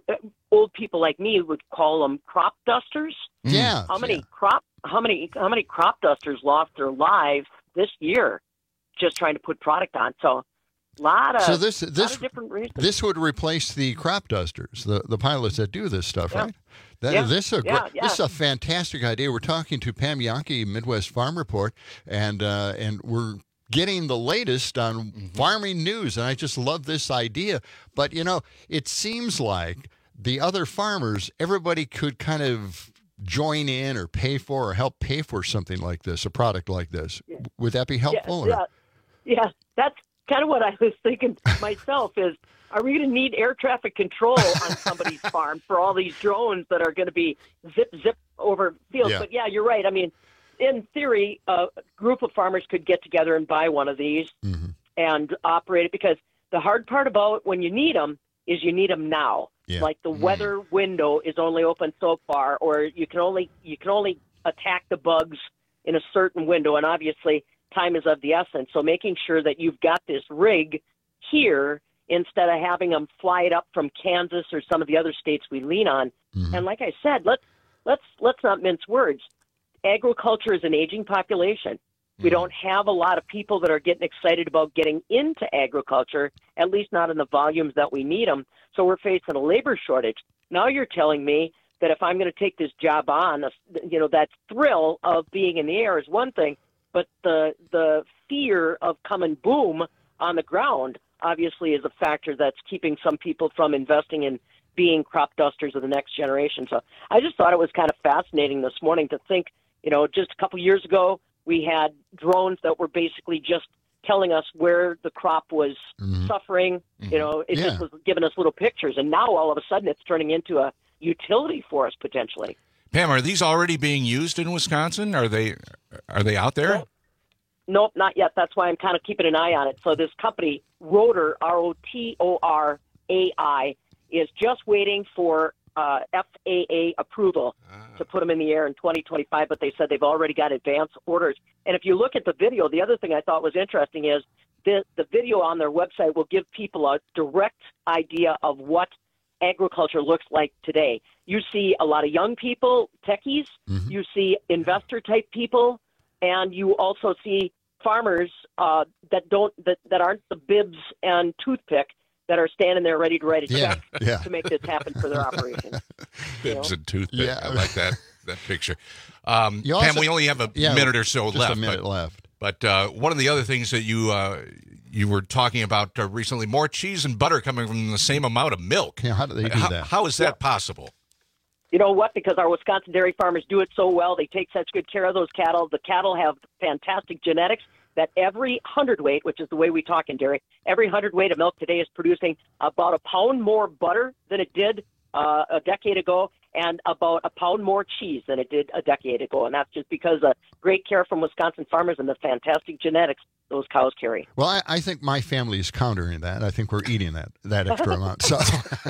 Speaker 19: old people like me would call them crop dusters.
Speaker 14: Yeah.
Speaker 19: How many
Speaker 14: yeah.
Speaker 19: crop? How many? How many crop dusters lost their lives this year just trying to put product on? So. A lot of,
Speaker 14: so this this
Speaker 19: lot of different reasons.
Speaker 14: This would replace the crop dusters, the, the pilots that do this stuff,
Speaker 19: yeah.
Speaker 14: right? That,
Speaker 19: yeah.
Speaker 14: This is a
Speaker 19: yeah,
Speaker 14: great,
Speaker 19: yeah.
Speaker 14: this is a fantastic idea. We're talking to Pam Jahnke, Midwest Farm Report, and uh, and we're getting the latest on mm-hmm. farming news. And I just love this idea. But you know, it seems like the other farmers, everybody could kind of join in or pay for or help pay for something like this, a product like this. Yeah. Would that be helpful?
Speaker 19: Yeah,
Speaker 14: or?
Speaker 19: yeah, yeah. That's kind of what I was thinking myself is, are we going to need air traffic control on somebody's farm for all these drones that are going to be zip, zip over fields? Yeah. But yeah, you're right. I mean, in theory, a group of farmers could get together and buy one of these mm-hmm. and operate it, because the hard part about when you need them is you need them now. Yeah. Like the mm-hmm. weather window is only open so far, or you can only you can only attack the bugs in a certain window, and obviously time is of the essence. So making sure that you've got this rig here instead of having them fly it up from Kansas or some of the other states we lean on. Mm-hmm. And like I said, let's let's let's not mince words. Agriculture is an aging population. Mm-hmm. We don't have a lot of people that are getting excited about getting into agriculture, at least not in the volumes that we need them. So we're facing a labor shortage. Now you're telling me that if I'm going to take this job on, you know, that thrill of being in the air is one thing, but the the fear of coming boom on the ground obviously is a factor that's keeping some people from investing in being crop dusters of the next generation. So I just thought it was kind of fascinating this morning to think, you know, just a couple years ago, we had drones that were basically just telling us where the crop was mm-hmm. suffering. Mm-hmm. You know, it yeah. just was giving us little pictures. And now all of a sudden it's turning into a utility for us potentially.
Speaker 15: Pam, are these already being used in Wisconsin? Are they are they out there?
Speaker 19: Nope, nope not yet. That's why I'm kind of keeping an eye on it. So this company, Rotor, R O T O R A I, is just waiting for uh, F A A approval ah. to put them in the air in twenty twenty-five, but they said they've already got advance orders. And if you look at the video, the other thing I thought was interesting is the, the video on their website will give people a direct idea of what agriculture looks like today. You see a lot of young people, techies, mm-hmm. you see investor type people, and you also see farmers uh, that don't that, that aren't the bibs and toothpick that are standing there ready to write a check
Speaker 14: yeah, yeah.
Speaker 19: to make this happen for their operation.
Speaker 15: Bibs
Speaker 19: you know?
Speaker 15: and toothpick.
Speaker 14: Yeah.
Speaker 15: I like that that picture. Um,
Speaker 14: also,
Speaker 15: Pam, we only have a
Speaker 14: yeah,
Speaker 15: minute or so
Speaker 14: just
Speaker 15: left.
Speaker 14: a minute
Speaker 15: but,
Speaker 14: left.
Speaker 15: But uh, one of the other things that you uh, you were talking about uh, recently, more cheese and butter coming from the same amount of milk.
Speaker 14: Yeah, how do they do
Speaker 15: how,
Speaker 14: that?
Speaker 15: How is that
Speaker 19: yeah.
Speaker 15: possible?
Speaker 19: You know what? Because our Wisconsin dairy farmers do it so well. They take such good care of those cattle. The cattle have fantastic genetics that every hundredweight, which is the way we talk in dairy, every hundredweight of milk today is producing about a pound more butter than it did uh, a decade ago, and about a pound more cheese than it did a decade ago. And that's just because of great care from Wisconsin farmers and the fantastic genetics those cows carry.
Speaker 14: Well, I, I think my family is countering that. I think we're eating that that extra amount. So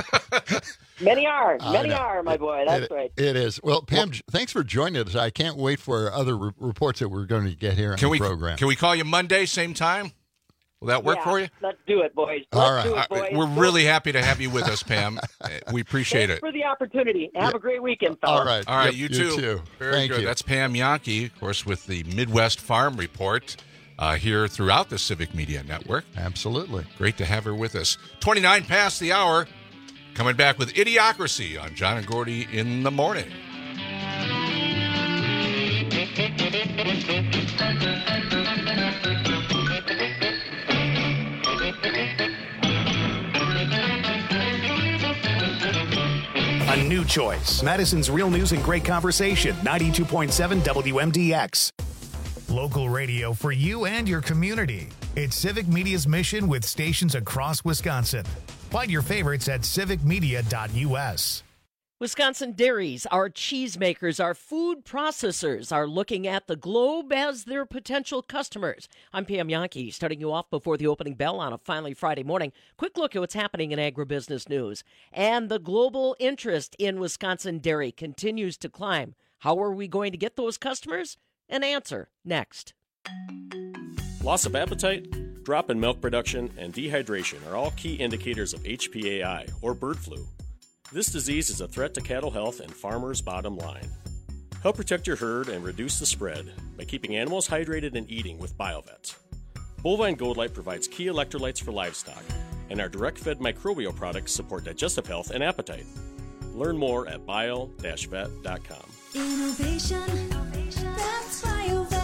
Speaker 19: many are, many are, my boy. That's
Speaker 14: it,
Speaker 19: right.
Speaker 14: It is. Well, Pam, well, thanks for joining us. I can't wait for other re- reports that we're going to get here on
Speaker 15: can
Speaker 14: the
Speaker 15: we,
Speaker 14: program.
Speaker 15: Can we call you Monday, same time? Will that work
Speaker 19: yeah,
Speaker 15: for you?
Speaker 19: Let's do it, boys. Let's
Speaker 14: All right.
Speaker 19: do it, boys.
Speaker 15: We're really happy to have you with us, Pam. We appreciate
Speaker 19: Thanks
Speaker 15: it.
Speaker 19: for the opportunity. Have
Speaker 14: yeah.
Speaker 19: a great weekend, fellas.
Speaker 14: All right.
Speaker 15: All right,
Speaker 14: yep,
Speaker 15: you,
Speaker 14: you
Speaker 15: too.
Speaker 14: too.
Speaker 15: Very
Speaker 14: Thank
Speaker 15: good.
Speaker 14: you.
Speaker 15: That's Pam Jahnke, of course, with the Midwest Farm Report uh, here throughout the Civic Media Network.
Speaker 14: Absolutely.
Speaker 15: Great to have her with us. twenty-nine past the hour. Coming back with Idiocracy on John and Gordy in the morning.
Speaker 1: A new choice. Madison's Real News and Great Conversation, ninety-two point seven W M D X. Local radio for you and your community. It's Civic Media's mission with stations across Wisconsin. Find your favorites at civic media dot U S.
Speaker 20: Wisconsin dairies, our cheesemakers, our food processors are looking at the globe as their potential customers. I'm Pam Yankee, starting you off before the opening bell on a finally Friday morning. Quick look at what's happening in agribusiness news. And the global interest in Wisconsin dairy continues to climb. How are we going to get those customers? An answer next.
Speaker 21: Loss of appetite, drop in milk production, and dehydration are all key indicators of H P A I, or bird flu. This disease is a threat to cattle health and farmers' bottom line. Help protect your herd and reduce the spread by keeping animals hydrated and eating with BioVet. Bovine Gold Light provides key electrolytes for livestock, and our direct-fed microbial products support digestive health and appetite. Learn more at bio dash vet dot com.
Speaker 22: Innovation, that's BioVet.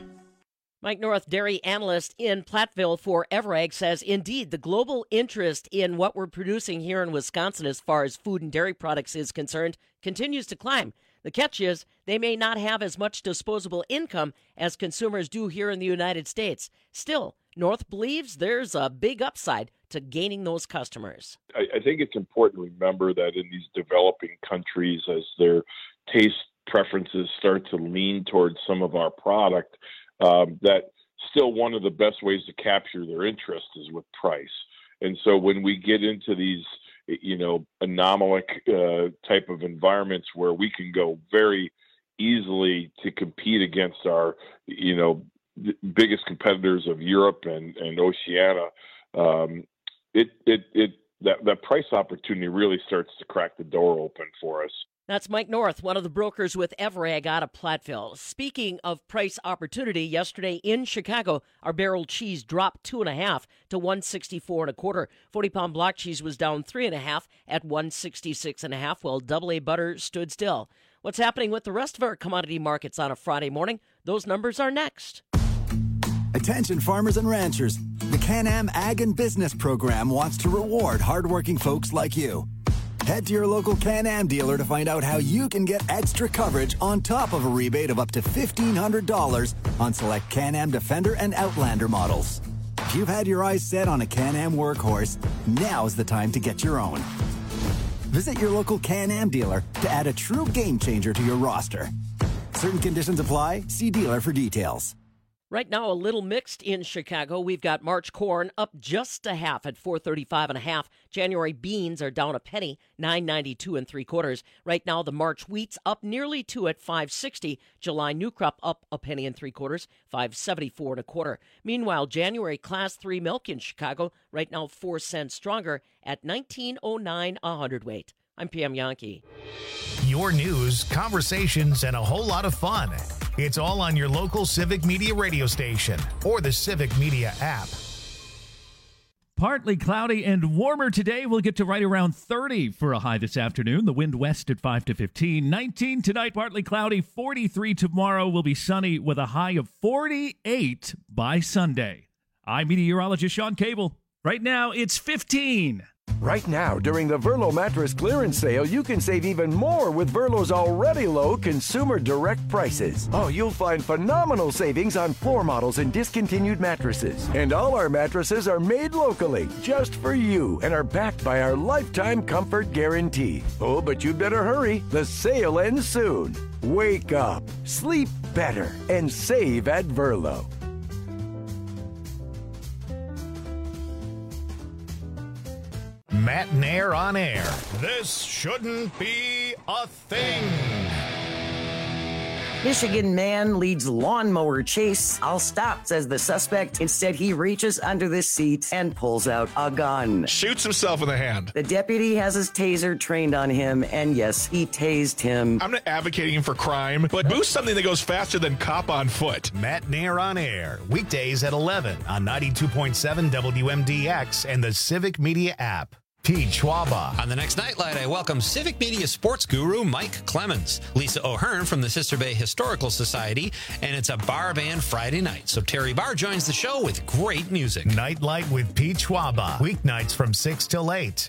Speaker 20: Mike North, dairy analyst in Platteville for Everag, says, indeed, the global interest in what we're producing here in Wisconsin as far as food and dairy products is concerned continues to climb. The catch is they may not have as much disposable income as consumers do here in the United States. Still, North believes there's a big upside to gaining those customers.
Speaker 23: I, I think it's important to remember that in these developing countries, as their taste preferences start to lean towards some of our product, Um, that still one of the best ways to capture their interest is with price. And so when we get into these, you know, anomalic uh, type of environments where we can go very easily to compete against our, you know, biggest competitors of Europe and, and Oceania, um, it, it, it, that, that price opportunity really starts to crack the door open for us.
Speaker 20: That's Mike North, one of the brokers with Everag out of Platteville. Speaking of price opportunity, yesterday in Chicago, our barrel cheese dropped two and a half to one sixty-four and a quarter. forty pound block cheese was down three and a half at one sixty-six and a half, while double A butter stood still. What's happening with the rest of our commodity markets on a Friday morning? Those numbers are next.
Speaker 24: Attention farmers and ranchers. The Can-Am Ag and Business Program wants to reward hardworking folks like you. Head to your local Can-Am dealer to find out how you can get extra coverage on top of a rebate of up to fifteen hundred dollars on select Can-Am Defender and Outlander models. If you've had your eyes set on a Can-Am workhorse, now's the time to get your own. Visit your local Can-Am dealer to add a true game changer to your roster. Certain conditions apply. See dealer for details.
Speaker 20: Right now, a little mixed in Chicago. We've got March corn up just a half at four thirty-five and a half. January beans are down a penny, nine ninety-two and three quarters. Right now, the March wheat's up nearly two at five sixty. July new crop up a penny and three quarters, five seventy-four and a quarter. Meanwhile, January class three milk in Chicago right now four cents stronger at nineteen oh nine a hundredweight. I'm Pam Yankee.
Speaker 1: Your news, conversations, and a whole lot of fun. It's all on your local Civic Media radio station or the Civic Media app.
Speaker 12: Partly cloudy and warmer today. We'll get to right around thirty for a high this afternoon. The wind west at five to fifteen. nineteen tonight, partly cloudy. forty-three tomorrow. Will be sunny with a high of forty-eight by Sunday. I'm meteorologist Sean Cable. Right now, it's fifteen.
Speaker 25: Right now, during the Verlo Mattress Clearance Sale, you can save even more with Verlo's already low consumer direct prices. Oh, you'll find phenomenal savings on floor models and discontinued mattresses. And all our mattresses are made locally, just for you, and are backed by our lifetime comfort guarantee. Oh, but you'd better hurry. The sale ends soon. Wake up, sleep better, and save at Verlo.
Speaker 1: Matt and Air on air. This shouldn't be a thing.
Speaker 13: Michigan man leads lawnmower chase. I'll stop, says the suspect. Instead, he reaches under the seat and pulls out a gun.
Speaker 26: Shoots himself in the hand.
Speaker 13: The deputy has his taser trained on him, and yes, he tased him.
Speaker 26: I'm not advocating for crime, but boost something that goes faster than cop on foot.
Speaker 1: Matt and Air on air. Weekdays at eleven on ninety-two point seven W M D X and the Civic Media app. Pete Schwaba.
Speaker 8: On the next Nightlight, I welcome Civic Media sports guru Mike Clemens, Lisa O'Hearn from the Sister Bay Historical Society, and it's a bar band Friday night. So Terry Barr joins the show with great music.
Speaker 1: Nightlight with Pete Schwaba. Weeknights from six till eight.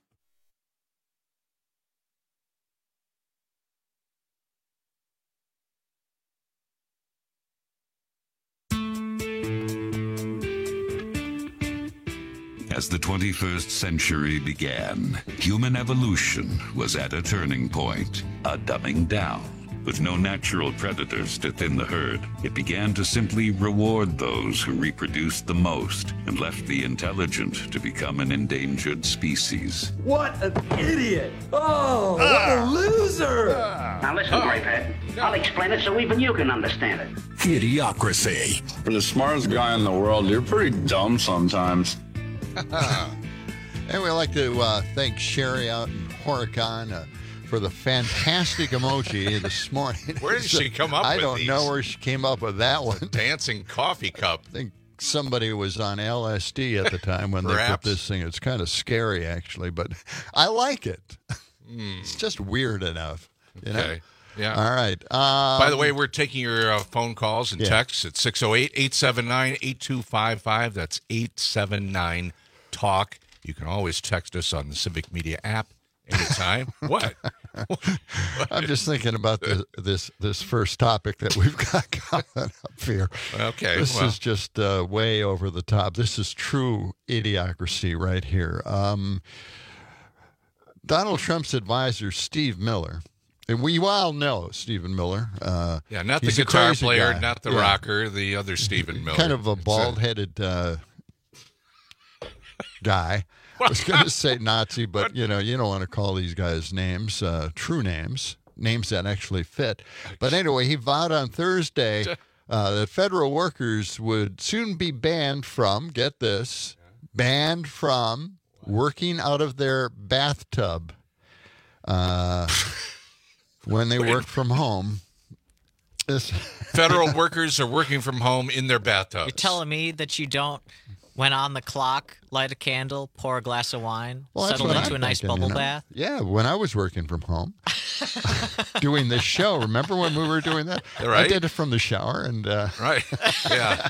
Speaker 2: As the twenty-first century began, human evolution was at a turning point, a dumbing down. With no natural predators to thin the herd, it began to simply reward those who reproduced the most and left the intelligent to become an endangered species.
Speaker 3: What an idiot! Oh, what a loser!
Speaker 4: Now listen, Greyhead. I'll explain it so even you can understand it.
Speaker 2: Idiocracy.
Speaker 5: For the smartest guy in the world, you're pretty dumb sometimes.
Speaker 14: And we'd like to uh, thank Sherry out in Horicon uh, for the fantastic emoji this morning.
Speaker 15: Where did she come up
Speaker 14: I
Speaker 15: with
Speaker 14: don't
Speaker 15: these?
Speaker 14: know where she came up with that one.
Speaker 15: Dancing coffee cup.
Speaker 14: I think somebody was on L S D at the time when they put this thing. It's kind of scary, actually, but I like it.
Speaker 15: Mm.
Speaker 14: It's just weird enough. You know?
Speaker 15: Okay. Yeah.
Speaker 14: All right. Um,
Speaker 15: By the way, we're taking your uh, phone calls and
Speaker 14: yeah.
Speaker 15: texts at six oh eight, eight seven nine, eight two five five. That's eight seven nine talk. You can always text us on the Civic Media app anytime. What?
Speaker 14: I'm just thinking about the, this this first topic that we've got coming up here.
Speaker 15: Okay.
Speaker 14: This
Speaker 15: well.
Speaker 14: is just uh, way over the top. This is true idiocracy right here. Um, Donald Trump's advisor, Steve Miller, and we all know Stephen Miller. Uh,
Speaker 15: Yeah, not the
Speaker 14: he's a
Speaker 15: guitar
Speaker 14: crazy
Speaker 15: player,
Speaker 14: guy.
Speaker 15: not the
Speaker 14: Yeah.
Speaker 15: rocker, the other Stephen Miller.
Speaker 14: Kind of a
Speaker 15: It's
Speaker 14: bald-headed uh, guy. I was going to say Nazi, but you know, you don't want to call these guys names, uh, true names, names that actually fit. But anyway, he vowed on Thursday uh, that federal workers would soon be banned from, get this, banned from working out of their bathtub uh, when they work from home. This
Speaker 15: Federal workers are working from home in their bathtubs.
Speaker 16: You're telling me that you don't, when on the clock, light a candle, pour a glass of wine,
Speaker 14: Well, that's
Speaker 16: settle
Speaker 14: what
Speaker 16: into
Speaker 14: I'm
Speaker 16: a nice
Speaker 14: thinking,
Speaker 16: bubble
Speaker 14: you know?
Speaker 16: bath?
Speaker 14: Yeah, when I was working from home, doing this show. Remember when we were doing that?
Speaker 15: Right.
Speaker 14: I did it from the shower, and uh,
Speaker 15: Right. Yeah.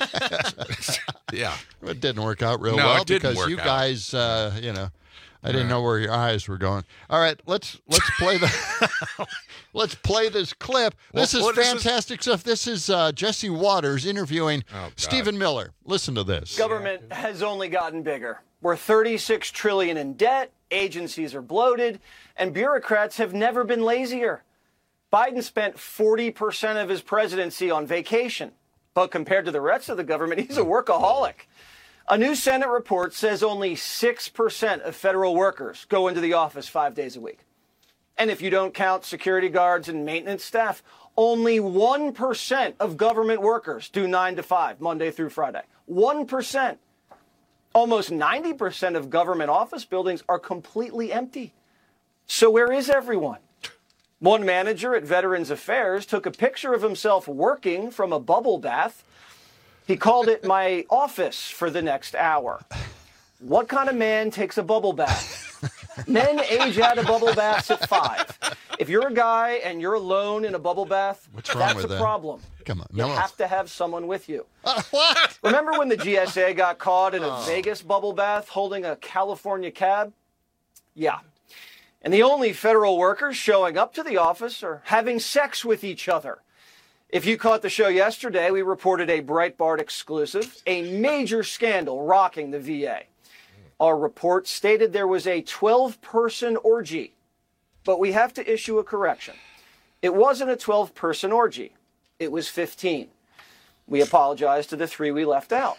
Speaker 15: Yeah.
Speaker 14: it didn't work out real
Speaker 15: No,
Speaker 14: well
Speaker 15: it didn't
Speaker 14: because
Speaker 15: work
Speaker 14: you
Speaker 15: out.
Speaker 14: guys, uh, you know, I didn't know where your eyes were going. All right, let's let's play the let's play this clip. This
Speaker 15: Well,
Speaker 14: is
Speaker 15: what is
Speaker 14: fantastic stuff. This is uh, Jesse Waters interviewing
Speaker 15: Oh, God.
Speaker 14: Stephen Miller. Listen to this.
Speaker 6: Government has only gotten bigger. We're thirty-six trillion dollars in debt, agencies are bloated, and bureaucrats have never been lazier. Biden spent forty percent of his presidency on vacation, but compared to the rest of the government, he's a workaholic. A new Senate report says only six percent of federal workers go into the office five days a week. And if you don't count security guards and maintenance staff, only one percent of government workers do nine to five, Monday through Friday. one percent. Almost ninety percent of government office buildings are completely empty. So where is everyone? One manager at Veterans Affairs took a picture of himself working from a bubble bath. He called it my office for the next hour. What kind of man takes a bubble bath? Men age out of bubble baths at five. If you're a guy and you're alone in a bubble bath,
Speaker 14: What's wrong
Speaker 6: that's
Speaker 14: with
Speaker 6: a
Speaker 14: that?
Speaker 6: problem.
Speaker 14: Come on.
Speaker 6: You
Speaker 14: No,
Speaker 6: have to have someone with you.
Speaker 14: what?
Speaker 6: Remember when the G S A got caught in a
Speaker 14: Oh.
Speaker 6: Vegas bubble bath holding a California cab? Yeah. And the only federal workers showing up to the office are having sex with each other. If you caught the show yesterday, we reported a Breitbart exclusive, a major scandal rocking the V A. Our report stated there was a twelve-person orgy, but we have to issue a correction. It wasn't a twelve-person orgy. It was fifteen. We apologize to the three we left out.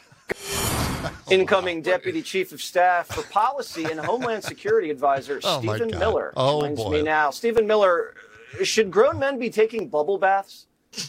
Speaker 6: Incoming Deputy Chief of Staff for Policy and Homeland Security Advisor
Speaker 14: Oh, my
Speaker 6: Stephen
Speaker 14: God.
Speaker 6: Miller
Speaker 14: Oh,
Speaker 6: joins
Speaker 14: boy.
Speaker 6: me now. Stephen Miller, should grown men be taking bubble baths?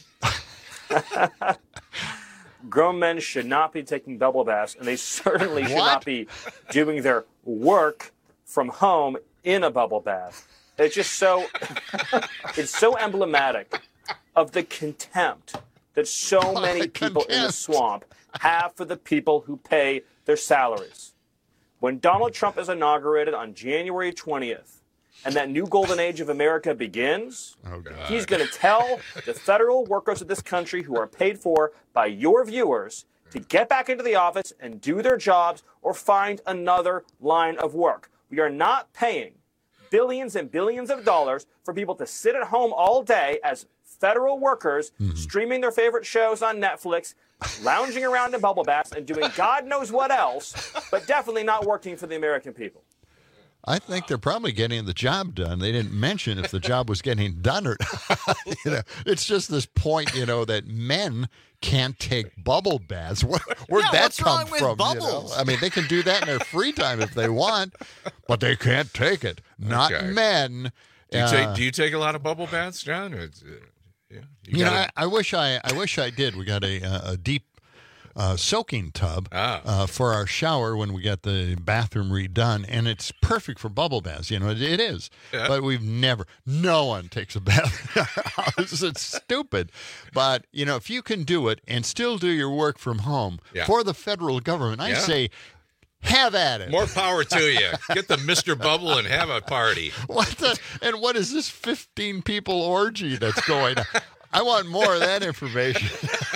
Speaker 7: Grown men should not be taking bubble baths, and they certainly should
Speaker 14: What?
Speaker 7: not be doing their work from home in a bubble bath. It's just so, it's so emblematic of the contempt that so many people in the swamp have for the people who pay their salaries. when Donald Trump is inaugurated on January twentieth and that new golden age of America begins,
Speaker 14: oh, God.
Speaker 7: he's going to tell the federal workers of this country who are paid for by your viewers to get back into the office and do their jobs or find another line of work. We are not paying billions and billions of dollars for people to sit at home all day as federal workers, mm-hmm. streaming their favorite shows on Netflix, lounging around in bubble baths, and doing God knows what else, but definitely not working for the American people.
Speaker 14: I think they're probably getting the job done. They didn't mention if the job was getting done or not. You know, it's just this point, you know, that men can't take bubble baths. Where, where'd
Speaker 16: yeah,
Speaker 14: that
Speaker 16: what's
Speaker 14: come
Speaker 16: wrong with
Speaker 14: from?
Speaker 16: bubbles?
Speaker 14: You know? I mean, they can do that in their free time if they want, but they can't take it. Not
Speaker 15: Okay.
Speaker 14: men.
Speaker 15: Do you,
Speaker 14: Uh,
Speaker 15: take, do you take a lot of bubble baths, John? Or it's, uh, yeah,
Speaker 14: you know, I, I wish I, I wish I did. We got a, uh, a deep uh, soaking tub
Speaker 15: Ah.
Speaker 14: uh, for our shower when we get the bathroom redone, and it's perfect for bubble baths. You know, it, it is.
Speaker 15: Yeah.
Speaker 14: But we've never, no one takes a bath in our house. It's stupid. But, you know, if you can do it and still do your work from home
Speaker 15: Yeah.
Speaker 14: for the federal government, I
Speaker 15: Yeah.
Speaker 14: say, have at it.
Speaker 15: More power to you. Get the Mister Bubble and have a party.
Speaker 14: What the, and what is this fifteen people orgy that's going on? I want more of that information.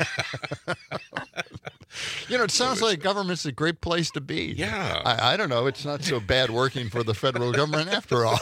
Speaker 14: You know, it sounds like government's a great place to be.
Speaker 15: Yeah.
Speaker 14: I, I don't know. It's not so bad working for the federal government after all.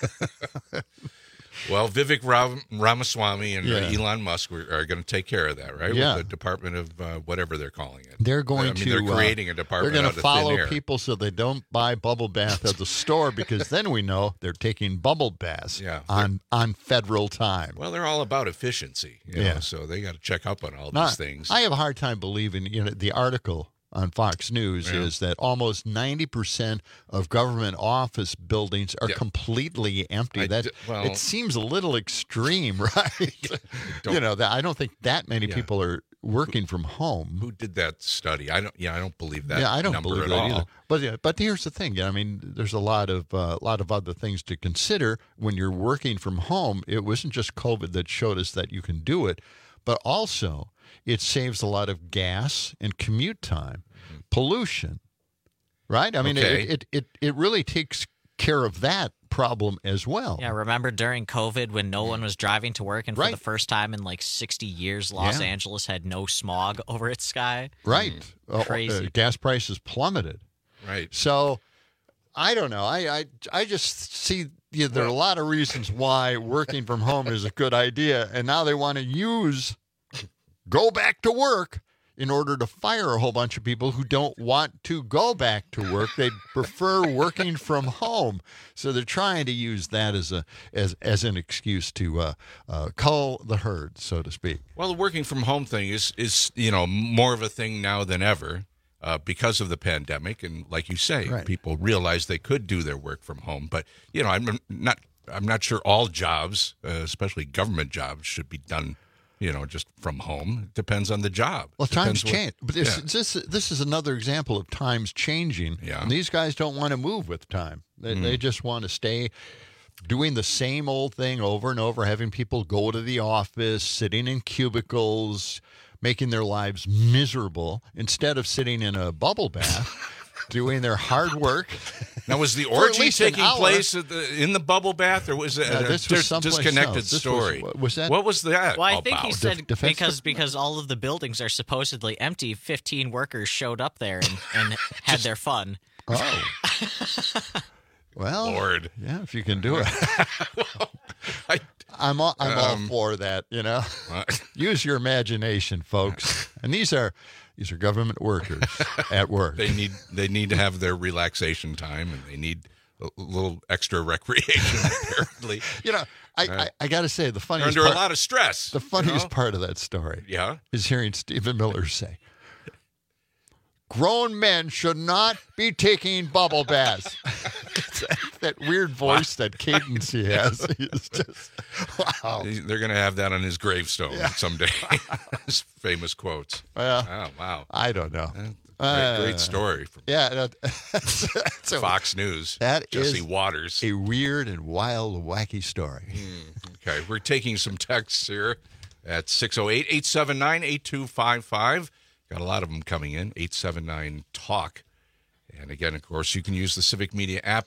Speaker 15: Well, Vivek Ram- Ramaswamy and uh,
Speaker 14: Yeah.
Speaker 15: Elon Musk were, are going to take care of that, right?
Speaker 14: Yeah.
Speaker 15: With the Department of uh, whatever they're calling it.
Speaker 14: They're going
Speaker 15: I mean,
Speaker 14: to.
Speaker 15: They're creating
Speaker 14: uh,
Speaker 15: a department
Speaker 14: They're
Speaker 15: out
Speaker 14: to
Speaker 15: of
Speaker 14: follow
Speaker 15: thin air.
Speaker 14: people so they don't buy bubble bath at the store because then we know they're taking bubble baths
Speaker 15: Yeah.
Speaker 14: on on federal time.
Speaker 15: Well, they're all about efficiency, you know,
Speaker 14: Yeah.
Speaker 15: so they got to check up on all
Speaker 14: Now,
Speaker 15: these things.
Speaker 14: I have a hard time believing, you know, the article on Fox News
Speaker 15: Yeah.
Speaker 14: is that almost ninety percent of government office buildings are
Speaker 15: Yeah.
Speaker 14: completely empty.
Speaker 15: I
Speaker 14: that
Speaker 15: d- well-
Speaker 14: it seems a little extreme, right?
Speaker 15: Don't-
Speaker 14: you know, that I don't think that many
Speaker 15: Yeah.
Speaker 14: people are working from home.
Speaker 15: Who did that study? I don't. Yeah, I don't believe that.
Speaker 14: yeah, I don't
Speaker 15: number
Speaker 14: believe
Speaker 15: at
Speaker 14: that
Speaker 15: all.
Speaker 14: either. But yeah, but here's the thing. I mean, there's a lot of a uh, lot of other things to consider when you're working from home. It wasn't just COVID that showed us that you can do it, but also it saves a lot of gas and commute time, pollution, right? I mean,
Speaker 15: Okay.
Speaker 14: it, it it it really takes care of that problem as well.
Speaker 16: Yeah, remember during COVID when no one was driving to work and for
Speaker 14: Right.
Speaker 16: the first time in like sixty years, Los
Speaker 14: Yeah.
Speaker 16: Angeles had no smog over its sky?
Speaker 14: Right. Uh,
Speaker 16: Crazy.
Speaker 14: uh, gas prices plummeted.
Speaker 15: Right.
Speaker 14: So I don't know. I I, I just see yeah, there are a lot of reasons why working from home is a good idea, and now they want to use go back to work in order to fire a whole bunch of people who don't want to go back to work. They prefer working from home, so they're trying to use that as a as as an excuse to uh, uh, cull the herd, so to speak.
Speaker 15: Well, the working from home thing is is you know more of a thing now than ever uh, because of the pandemic, and like you say,
Speaker 14: Right.
Speaker 15: people realize they could do their work from home. But you know, I'm not I'm not sure all jobs, uh, especially government jobs, should be done. You know, just from home. It depends on the job.
Speaker 14: Well, times
Speaker 15: Depends what-
Speaker 14: change. But this,
Speaker 15: yeah.
Speaker 14: this this is another example of times changing.
Speaker 15: Yeah.
Speaker 14: And these guys don't want to move with time. They,
Speaker 15: Mm.
Speaker 14: they just want to stay doing the same old thing over and over, having people go to the office, sitting in cubicles, making their lives miserable instead of sitting in a bubble bath, doing their hard work.
Speaker 15: Now, was the
Speaker 14: For at
Speaker 15: orgy
Speaker 14: least an
Speaker 15: taking
Speaker 14: hour.
Speaker 15: place at the, in the bubble bath, or was it
Speaker 14: Yeah,
Speaker 15: a
Speaker 14: this was
Speaker 15: dis-
Speaker 14: someplace
Speaker 15: disconnected
Speaker 14: else. This was-
Speaker 15: story?
Speaker 14: was that-
Speaker 15: What was that
Speaker 16: Well, I
Speaker 15: about?
Speaker 16: think he said
Speaker 14: Def- defense-
Speaker 16: because because all of the buildings are supposedly empty, fifteen workers showed up there and, and had their fun.
Speaker 14: Oh. Well,
Speaker 15: Lord.
Speaker 14: yeah, if you can do it.
Speaker 15: I,
Speaker 14: I'm all, I'm
Speaker 15: Um,
Speaker 14: all for that, you know.
Speaker 15: uh,
Speaker 14: Use your imagination, folks. And these are these are government workers at work.
Speaker 15: they need they need to have their relaxation time, and they need a little extra recreation. Apparently,
Speaker 14: You know, I,
Speaker 15: Uh,
Speaker 14: I, I got to say the
Speaker 15: they're
Speaker 14: funniest
Speaker 15: under
Speaker 14: part,
Speaker 15: a lot of stress.
Speaker 14: the
Speaker 15: you
Speaker 14: funniest
Speaker 15: know?
Speaker 14: part of that story
Speaker 15: Yeah.
Speaker 14: is hearing Stephen Miller say, "Grown men should not be taking bubble baths." That weird voice, that cadence he has, is just wow.
Speaker 15: They're going to have that on his gravestone someday. His famous quotes.
Speaker 14: Well,
Speaker 15: Oh, wow.
Speaker 14: I don't know.
Speaker 15: Great,
Speaker 14: Uh,
Speaker 15: great story from
Speaker 14: Yeah, that, so
Speaker 15: Fox News.
Speaker 14: that
Speaker 15: Jesse
Speaker 14: is
Speaker 15: Waters.
Speaker 14: a weird and wild, wacky story.
Speaker 15: Okay, we're taking some texts here at six oh eight, eight seven nine, eight two five five. Got a lot of them coming in. eight seven nine talk. And again, of course, you can use the Civic Media app.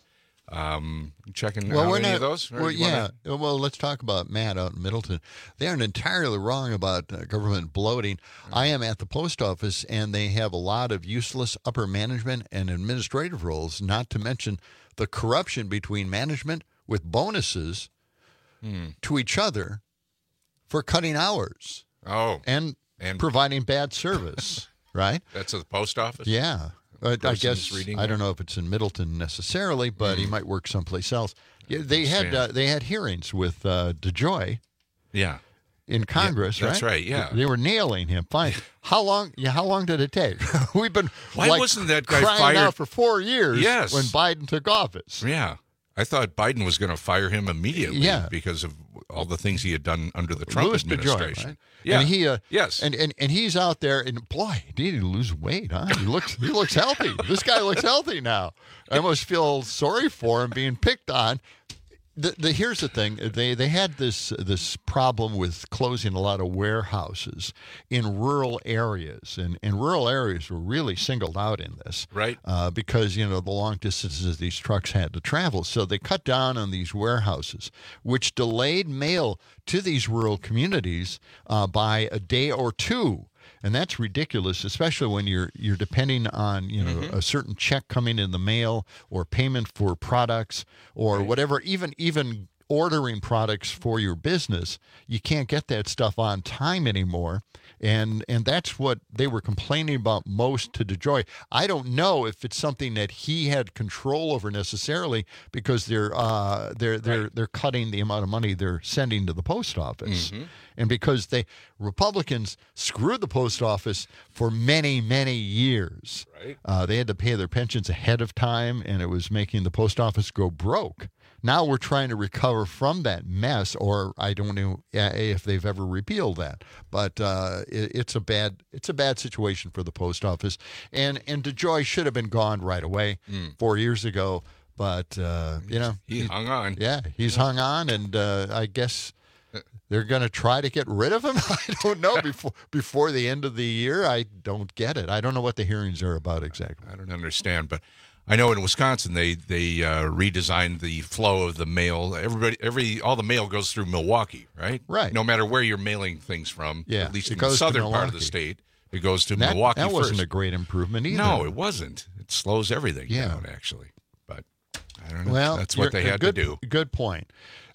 Speaker 15: Um, checking
Speaker 14: well,
Speaker 15: out
Speaker 14: we're
Speaker 15: any
Speaker 14: not,
Speaker 15: of those?
Speaker 14: Well, yeah.
Speaker 15: Wanna...
Speaker 14: Well, let's talk about Matt out in Middleton. They aren't entirely wrong about uh, government bloating. Mm-hmm. I am at the post office, and they have a lot of useless upper management and administrative roles, not to mention the corruption between management with bonuses mm. to each other for cutting hours.
Speaker 15: Oh.
Speaker 14: And, and providing bad service, right?
Speaker 15: That's at the post office?
Speaker 14: Yeah. Uh, I guess I don't know if it's in Middleton necessarily, but mm. he might work someplace else. Yeah, they had uh, they had hearings with uh, DeJoy.
Speaker 15: Yeah.
Speaker 14: In Congress,
Speaker 15: yeah, that's
Speaker 14: right?
Speaker 15: right. Yeah,
Speaker 14: they were nailing him. Fine. How long? Yeah, how long did it take? We've been
Speaker 15: why
Speaker 14: like,
Speaker 15: wasn't that guy
Speaker 14: crying
Speaker 15: fired
Speaker 14: out for four years?
Speaker 15: Yes.
Speaker 14: When Biden took office.
Speaker 15: Yeah, I thought Biden was going to fire him immediately.
Speaker 14: Yeah.
Speaker 15: because of all the things he had done under the Trump
Speaker 14: Louis
Speaker 15: administration.
Speaker 14: DeJoy, right?
Speaker 15: Yeah.
Speaker 14: And he, uh,
Speaker 15: yes.
Speaker 14: And, and and he's out there, and boy, did he lose weight? Huh? He looks he looks healthy. This guy looks healthy now. I almost feel sorry for him being picked on. The, the, here's the thing: they they had this this problem with closing a lot of warehouses in rural areas, and, and rural areas were really singled out in this,
Speaker 15: right?
Speaker 14: Uh, because you know the long distances these trucks had to travel, so they cut down on these warehouses, which delayed mail to these rural communities uh, by a day or two. And that's ridiculous, especially when you're you're depending on you know mm-hmm. a certain check coming in the mail or payment for products or right. whatever. Even even ordering products for your business, you can't get that stuff on time anymore. And and that's what they were complaining about most to DeJoy. I don't know if it's something that he had control over necessarily, because they're uh, they're they're
Speaker 15: right.
Speaker 14: they're cutting the amount of money they're sending to the post office.
Speaker 15: Mm-hmm.
Speaker 14: And because they Republicans screwed the post office for many, many years.
Speaker 15: Right.
Speaker 14: Uh, they had to pay their pensions ahead of time, and it was making the post office go broke. Now we're trying to recover from that mess, or I don't know if they've ever repealed that. But uh, it, it's a bad it's a bad situation for the post office. And and DeJoy should have been gone right away
Speaker 15: mm.
Speaker 14: four years ago. But, uh, you know.
Speaker 15: He, he hung on.
Speaker 14: Yeah, he's hung on, and uh, I guess they're going to try to get rid of him. I don't know. Before before the end of the year, I don't get it. I don't know what the hearings are about exactly.
Speaker 15: I don't understand, but I know in Wisconsin they they uh, redesigned the flow of the mail. Everybody, every all the mail goes through Milwaukee, right?
Speaker 14: Right.
Speaker 15: No matter where you're mailing things from,
Speaker 14: yeah,
Speaker 15: at least
Speaker 14: it
Speaker 15: in
Speaker 14: goes
Speaker 15: the
Speaker 14: to
Speaker 15: southern part of the
Speaker 14: Milwaukee.
Speaker 15: state, it goes to
Speaker 14: that,
Speaker 15: Milwaukee
Speaker 14: That wasn't
Speaker 15: first.
Speaker 14: a great improvement either.
Speaker 15: No, it wasn't. It slows everything
Speaker 14: yeah.
Speaker 15: down, actually. But I don't know.
Speaker 14: Well,
Speaker 15: that's what they had
Speaker 14: good,
Speaker 15: to do.
Speaker 14: Good point.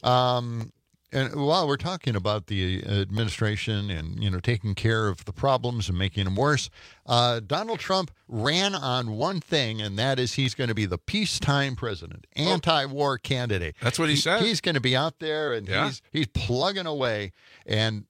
Speaker 14: Um, And while we're talking about the administration and, you know, taking care of the problems and making them worse, uh, Donald Trump ran on one thing, and that is he's going to be the peacetime president, anti-war candidate.
Speaker 15: That's what he,
Speaker 14: he
Speaker 15: said.
Speaker 14: He's going to be out there, and
Speaker 15: yeah.
Speaker 14: he's he's plugging away. And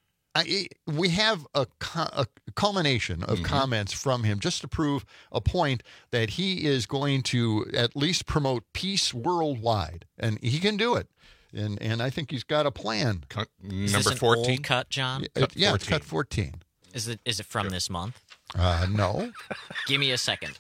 Speaker 14: I, we have a, a culmination of
Speaker 15: mm-hmm.
Speaker 14: comments from him just to prove a point that he is going to at least promote peace worldwide, and he can do it. And and I think he's got a plan.
Speaker 15: Cut,
Speaker 16: is
Speaker 15: number
Speaker 16: this an
Speaker 15: fourteen
Speaker 16: old cut, John?
Speaker 14: Cut yeah, it's cut fourteen.
Speaker 16: Is it is it from this month?
Speaker 14: Uh, no.
Speaker 16: Give me a second.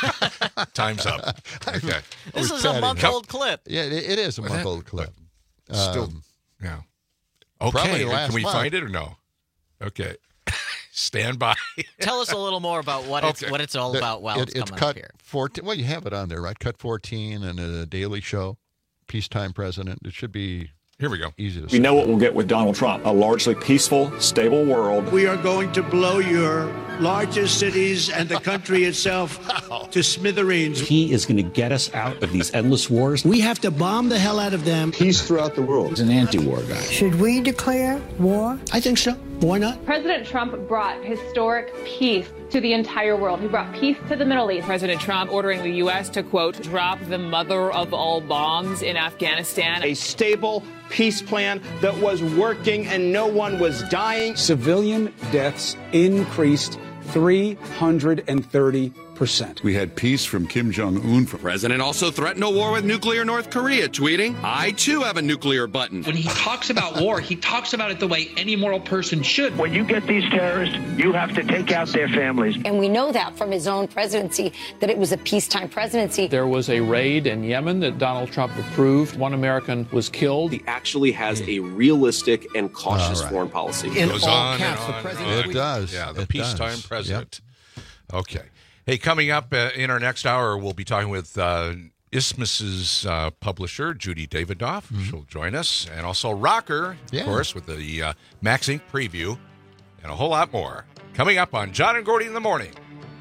Speaker 15: Time's up. Okay.
Speaker 16: This is a month-old clip.
Speaker 14: Yeah, it, it is a
Speaker 15: Well,
Speaker 14: month-old clip.
Speaker 15: Still,
Speaker 14: Um,
Speaker 15: yeah.
Speaker 14: probably
Speaker 15: Okay.
Speaker 14: last
Speaker 15: Can we
Speaker 14: month.
Speaker 15: find it or no? Okay. Stand by.
Speaker 16: Tell us a little more about what it's
Speaker 15: Okay.
Speaker 16: what it's all
Speaker 14: the-
Speaker 16: about while
Speaker 14: it-
Speaker 16: it's coming
Speaker 14: cut
Speaker 16: up here.
Speaker 14: fourteen. Well, you have it on there, right? Cut fourteen and a Daily Show, peacetime president. It should be.
Speaker 15: Here we go.
Speaker 14: Easy to
Speaker 9: We
Speaker 14: see.
Speaker 9: know what we'll get with Donald Trump, a largely peaceful, stable world.
Speaker 10: We are going to blow your largest cities and the country itself to smithereens.
Speaker 11: He is going to get us out of these endless wars.
Speaker 10: We have to bomb the hell out of them.
Speaker 11: Peace throughout the world. He's an anti-war guy.
Speaker 10: Should we declare war? I think so. Why not?
Speaker 17: President Trump brought historic peace to the entire world. He brought peace to the Middle East.
Speaker 18: President Trump ordering the U S to, quote, drop the mother of all bombs in Afghanistan.
Speaker 6: A stable peace plan that was working and no one was dying.
Speaker 19: Civilian deaths increased three hundred thirty percent.
Speaker 27: We had peace from Kim Jong-un.
Speaker 28: The president also threatened a war with nuclear North Korea, tweeting, I too have a nuclear button.
Speaker 29: When he talks about war, he talks about it the way any moral person should.
Speaker 4: When you get these terrorists, you have to take out their families.
Speaker 30: And we know that from his own presidency, that it was a peacetime presidency.
Speaker 31: There was a raid in Yemen that Donald Trump approved. One American was killed.
Speaker 32: He actually has a realistic and cautious
Speaker 14: right.
Speaker 32: foreign policy.
Speaker 15: It goes on and on, and on.
Speaker 14: It does.
Speaker 15: Yeah, the
Speaker 14: It
Speaker 15: peacetime
Speaker 14: does.
Speaker 15: president. Yep. Okay. Hey, coming up uh, in our next hour, we'll be talking with uh, Isthmus's uh, publisher, Judy Davidoff. Mm-hmm. She'll join us. And also Rocker, yeah. of course, with the uh, Max Incorporated preview and a whole lot more. Coming up on John and Gordy in the Morning.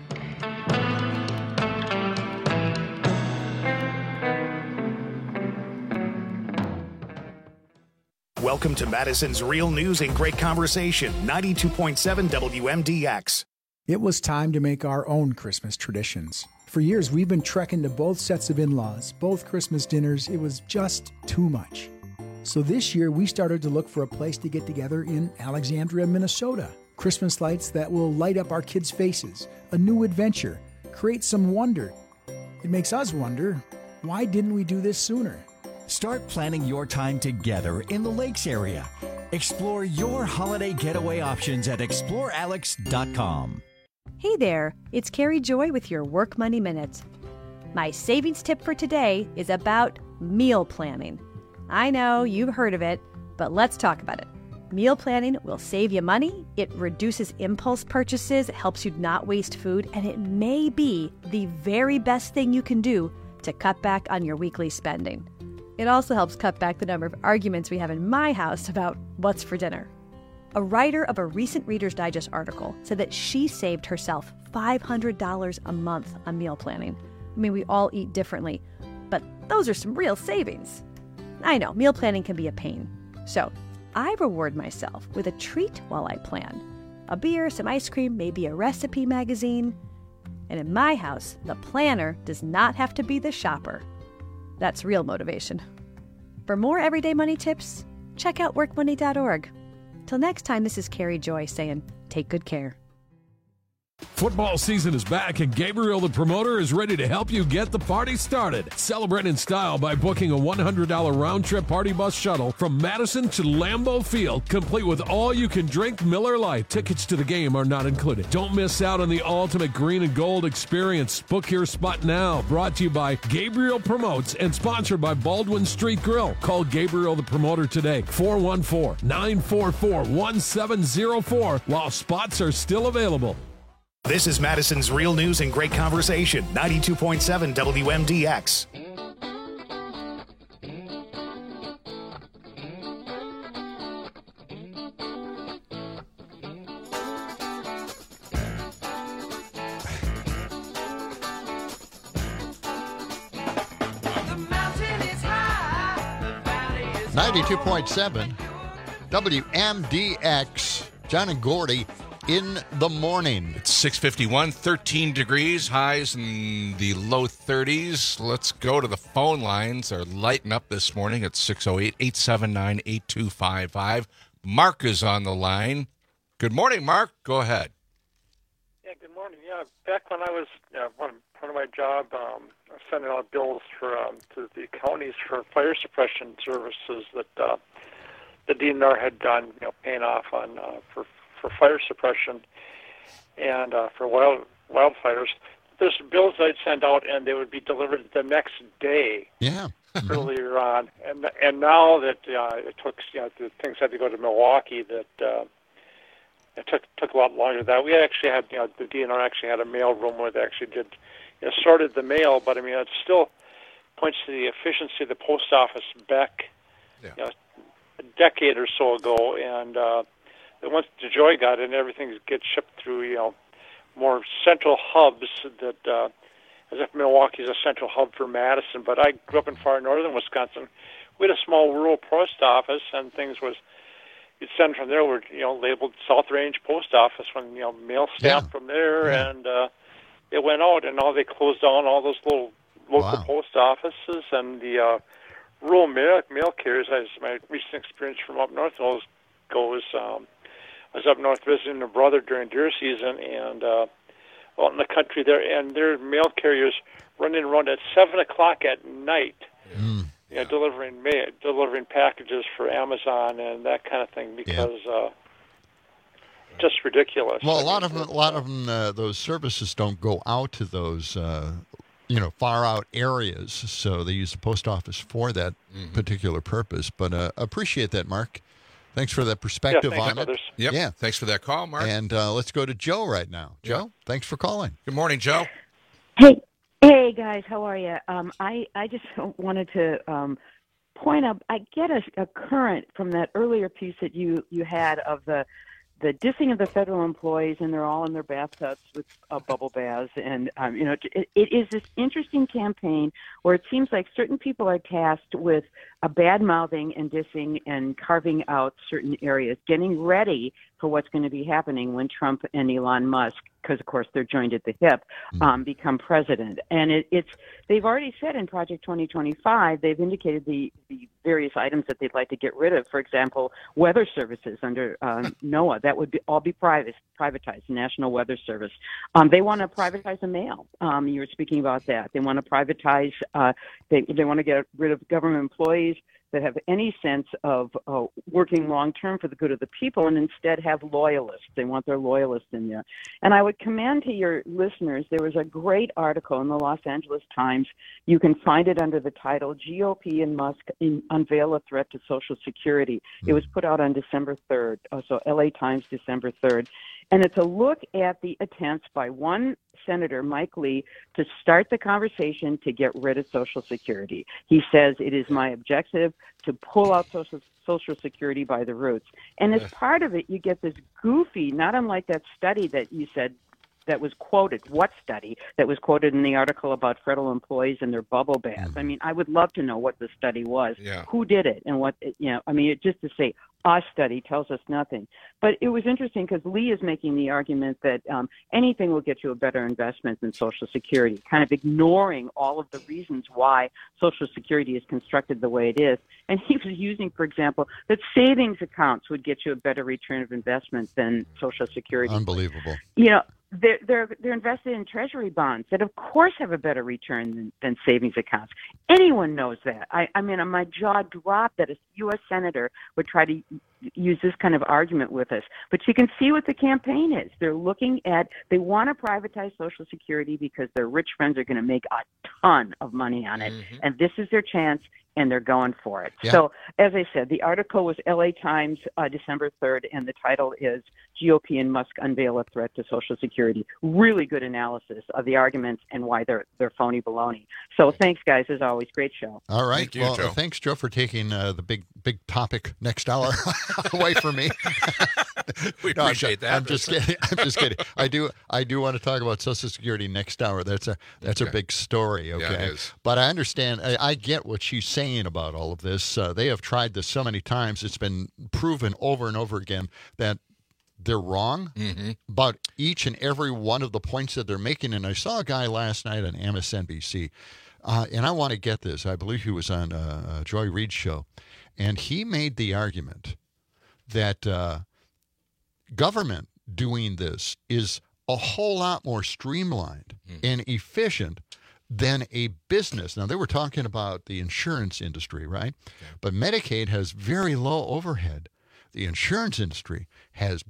Speaker 1: Welcome to Madison's Real News and Great Conversation, ninety-two point seven W M D X.
Speaker 3: It was time to make our own Christmas traditions. For years, we've been trekking to both sets of in-laws, both Christmas dinners. It was just too much. So this year, we started to look for a place to get together in Alexandria, Minnesota. Christmas lights that will light up our kids' faces, a new adventure, create some wonder. It makes us wonder, why didn't we do this sooner?
Speaker 8: Start planning your time together in the Lakes area. Explore your holiday getaway options at explore alex dot com.
Speaker 12: Hey there, it's Carrie Joy with your Work Money Minute. My savings tip for today is about meal planning. I know you've heard of it, but let's talk about it. Meal planning will save you money, it reduces impulse purchases, it helps you not waste food, and it may be the very best thing you can do to cut back on your weekly spending. It also helps cut back the number of arguments we have in my house about what's for dinner. A writer of a recent Reader's Digest article said that she saved herself five hundred dollars a month on meal planning. I mean, we all eat differently, but those are some real savings. I know, meal planning can be a pain. So I reward myself with a treat while I plan. A beer, some ice cream, maybe a recipe magazine. And in my house, the planner does not have to be the shopper. That's real motivation. For more everyday money tips, check out work money dot org. Till next time, this is Carrie Joy saying, take good care.
Speaker 13: Football season is back, and Gabriel the Promoter is ready to help you get the party started. Celebrate in style by booking a one hundred dollars round-trip party bus shuttle from Madison to Lambeau Field, complete with all-you-can-drink Miller Lite. Tickets to the game are not included. Don't miss out on the ultimate green and gold experience. Book your spot now. Brought to you by Gabriel Promotes and sponsored by Baldwin Street Grill. Call Gabriel the Promoter today, four one four, nine four four, one seven zero four, while spots are still available.
Speaker 1: This is Madison's Real News and Great Conversation, ninety-two point seven W M D X.
Speaker 14: ninety-two point seven W M D X. John and Gordy in the morning.
Speaker 15: It's six fifty-one, thirteen degrees, highs in the low thirties. Let's go to the phone lines. They're lighting up this morning at six oh eight, eight seven nine, eight two five five. Mark is on the line. Good morning, Mark. Go ahead.
Speaker 20: Yeah, good morning. Yeah, back when I was, uh, one, part of my job, um, I was sending out bills for um, to the counties for fire suppression services that uh, the D N R had done, you know, paying off on uh, for for fire suppression and uh, for wild wildfires. There's bills I'd send out, and they would be delivered the next day.
Speaker 14: Yeah.
Speaker 20: Earlier on, and and now that uh, it took, you know, the things had to go to Milwaukee, that uh, it took took a lot longer. Than that we actually had, you know, the D N R actually had a mail room where they actually did, you know, sorted the mail. But I mean, it still points to the efficiency of the post office back, yeah. you know, a decade or so ago, and. Uh, Once DeJoy got it, and everything gets shipped through, you know, more central hubs that, uh, as if Milwaukee is a central hub for Madison. But I grew up in far northern Wisconsin. We had a small rural post office, and things was, you'd send from there, were, you know, labeled South Range Post Office, when, you know, mail stamped yeah. from there, yeah. and uh, it went out, and now they closed down all those little local wow. post offices, and the uh, rural mail, mail carriers, as my recent experience from up north goes, goes um, I was up north visiting a brother during deer season, and uh, out in the country there, and their mail carriers running around at seven o'clock at night, mm, you know, yeah. delivering mail, delivering packages for Amazon and that kind of thing, because yeah. uh, just ridiculous.
Speaker 14: Well, a lot of them, a lot of them, uh, those services don't go out to those, uh, you know, far out areas, so they use the post office for that mm-hmm. particular purpose. But uh, appreciate that, Mark. Thanks for that perspective
Speaker 20: yeah,
Speaker 14: on it.
Speaker 20: Others.
Speaker 15: Yep.
Speaker 14: Yeah.
Speaker 15: Thanks for that call, Mark.
Speaker 14: And uh, let's go to Joe right now. Joe,
Speaker 15: yeah.
Speaker 14: thanks for calling.
Speaker 15: Good morning, Joe.
Speaker 2: Hey, hey guys, how are you? Um, I I just wanted to um, point out. I get a, a current from that earlier piece that you you had of the the dissing of the federal employees, and they're all in their bathtubs with uh, bubble baths, and um, you know, it, it is this interesting campaign where it seems like certain people are tasked with a bad mouthing and dissing and carving out certain areas, getting ready for what's going to be happening when Trump and Elon Musk, because of course they're joined at the hip, um, become president. And it, it's they've already said in Project twenty twenty-five, they've indicated the, the various items that they'd like to get rid of. For example, weather services under um, NOAA, that would be, all be private, privatized, National Weather Service. Um, they want to privatize the mail. Um, you were speaking about that. They want to privatize, uh, they, they want to get rid of government employees that have any sense of uh, working long-term for the good of the people, and instead have loyalists. They want their loyalists in there. And I would commend to your listeners, there was a great article in the Los Angeles Times. You can find it under the title, G O P and Musk in, Unveil a Threat to Social Security. Mm-hmm. It was put out on December third, uh, so L A Times, December third. And it's a look at the attempts by one Senator, Mike Lee, to start the conversation to get rid of Social Security. He says, it is my objective to pull out Social, Social Security by the roots. And as part of it, you get this goofy, not unlike that study that you said that was quoted, what study that was quoted in the article about federal employees and their bubble baths. I mean, I would love to know what the study was,
Speaker 15: yeah.
Speaker 2: who did it, and what, you know, I mean, it, just to say, a study tells us nothing. But it was interesting because Lee is making the argument that um, anything will get you a better investment than Social Security, kind of ignoring all of the reasons why Social Security is constructed the way it is. And he was using, for example, that savings accounts would get you a better return of investment than Social Security.
Speaker 14: Unbelievable.
Speaker 2: You know, they're, they're, they're invested in treasury bonds that, of course, have a better return than, than savings accounts. Anyone knows that. I, I mean, my jaw dropped that a U S senator would try to use this kind of argument with us. But you can see what the campaign is. They're looking at, they want to privatize Social Security because their rich friends are going to make a ton of money on it. Mm-hmm. And this is their chance, and they're going for it. Yeah. So, as I said, the article was L A Times, uh, December third, and the title is G O P and Musk Unveil a Threat to Social Security. Really good analysis of the arguments and why they're they're phony baloney. So thanks, guys. As always, great show.
Speaker 14: All right.
Speaker 15: Thank you,
Speaker 14: well,
Speaker 15: Joe.
Speaker 14: Uh, thanks, Joe, for taking uh, the big big topic next hour away from me.
Speaker 15: We
Speaker 14: no,
Speaker 15: appreciate
Speaker 14: I'm,
Speaker 15: that.
Speaker 14: I'm just kidding. I'm just kidding. I do I do want to talk about Social Security next hour. That's a that's
Speaker 15: okay.
Speaker 14: a big story. Okay,
Speaker 15: yeah, it is.
Speaker 14: But I understand. I, I get what she's saying about all of this. Uh, they have tried this so many times. It's been proven over and over again that they're wrong
Speaker 15: mm-hmm.
Speaker 14: about each and every one of the points that they're making. And I saw a guy last night on M S N B C, uh, and I want to get this. I believe he was on uh, Joy Reid's show, and he made the argument that uh, government doing this is a whole lot more streamlined mm-hmm. and efficient than a business. Now, they were talking about the insurance industry, right? Okay. But Medicaid has very low overhead. The insurance industry has,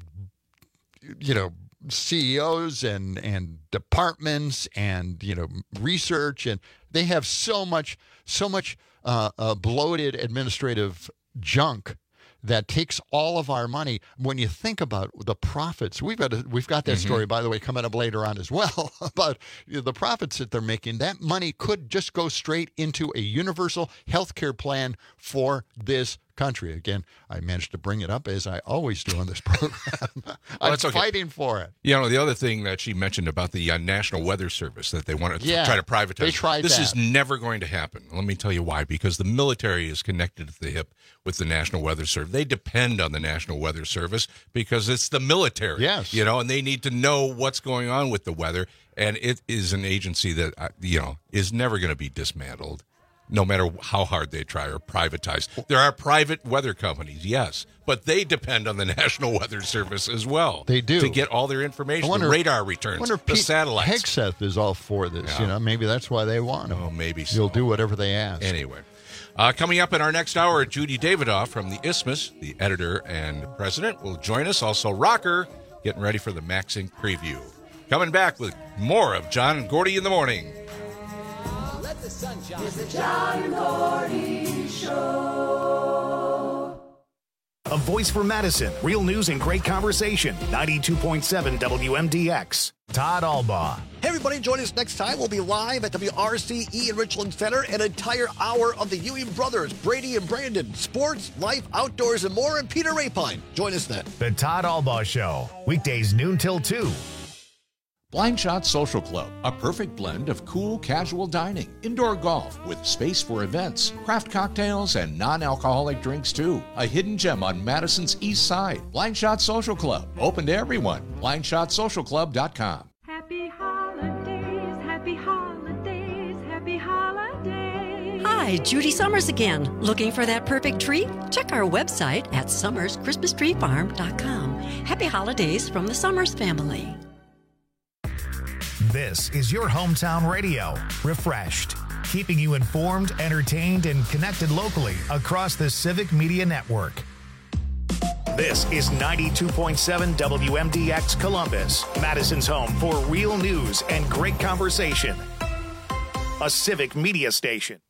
Speaker 14: you know, C E Os and, and departments and, you know, research, and they have so much, so much uh, uh, bloated administrative junk that takes all of our money. When you think about the profits, we've got a, we've got that mm-hmm. story, by the way, coming up later on as well, about you know, the profits that they're making. That money could just go straight into a universal health care plan for this country. Again, I managed to bring it up, as I always do on this program.
Speaker 15: well,
Speaker 14: I'm
Speaker 15: okay.
Speaker 14: fighting for it.
Speaker 15: You know, the other thing that she mentioned about the uh, National Weather Service that they want to
Speaker 14: yeah,
Speaker 15: try to privatize.
Speaker 14: They tried
Speaker 15: this
Speaker 14: that.
Speaker 15: is never going to happen. Let me tell you why. Because the military is connected at the hip with the National Weather Service. They depend on the National Weather Service because it's the military.
Speaker 14: Yes.
Speaker 15: You know, and they need to know what's going on with the weather. And it is an agency that, uh, you know, is never going to be dismantled, no matter how hard they try or privatize. There are private weather companies, yes, but they depend on the National Weather Service as well.
Speaker 14: They do.
Speaker 15: To get all their information,
Speaker 14: wonder,
Speaker 15: the radar returns,
Speaker 14: I wonder
Speaker 15: the
Speaker 14: Pete
Speaker 15: satellites.
Speaker 14: Hegseth is all for this.
Speaker 15: Yeah.
Speaker 14: You know, maybe that's why they want him.
Speaker 15: Oh, maybe so.
Speaker 14: He'll do whatever they ask.
Speaker 15: Anyway, uh, coming up in our next hour, Judy Davidoff from the Isthmus, the editor and president, will join us. Also, Rocker, getting ready for the Maxing preview. Coming back with more of John Gordy in the Morning.
Speaker 5: It's the John Gordy Show.
Speaker 1: voice for Madison, real news and great conversation. ninety-two point seven W M D X.
Speaker 5: Todd Albaugh. Hey, everybody, join us next time. We'll be live at W R C E in Richland Center. An entire hour of the Ewing brothers, Brady and Brandon. Sports, life, outdoors, and more. And Peter Rapine. Join us then.
Speaker 7: The Todd Albaugh Show. Weekdays noon till two.
Speaker 9: Blind Shot Social Club, a perfect blend of cool, casual dining, indoor golf with space for events, craft cocktails, and non-alcoholic drinks too. A hidden gem on Madison's east side. Blind Shot Social Club, open to everyone. blind shot social club dot com.
Speaker 10: Happy holidays, happy holidays, happy holidays.
Speaker 11: Hi, Judy Summers again. Looking for that perfect tree? Check our website at summers christmas tree farm dot com. Happy holidays from the Summers family.
Speaker 7: This is your hometown radio, refreshed, keeping you informed, entertained, and connected locally across the Civic Media Network.
Speaker 1: This is ninety-two point seven W M D X Columbus, Madison's home for real news and great conversation. A Civic Media station.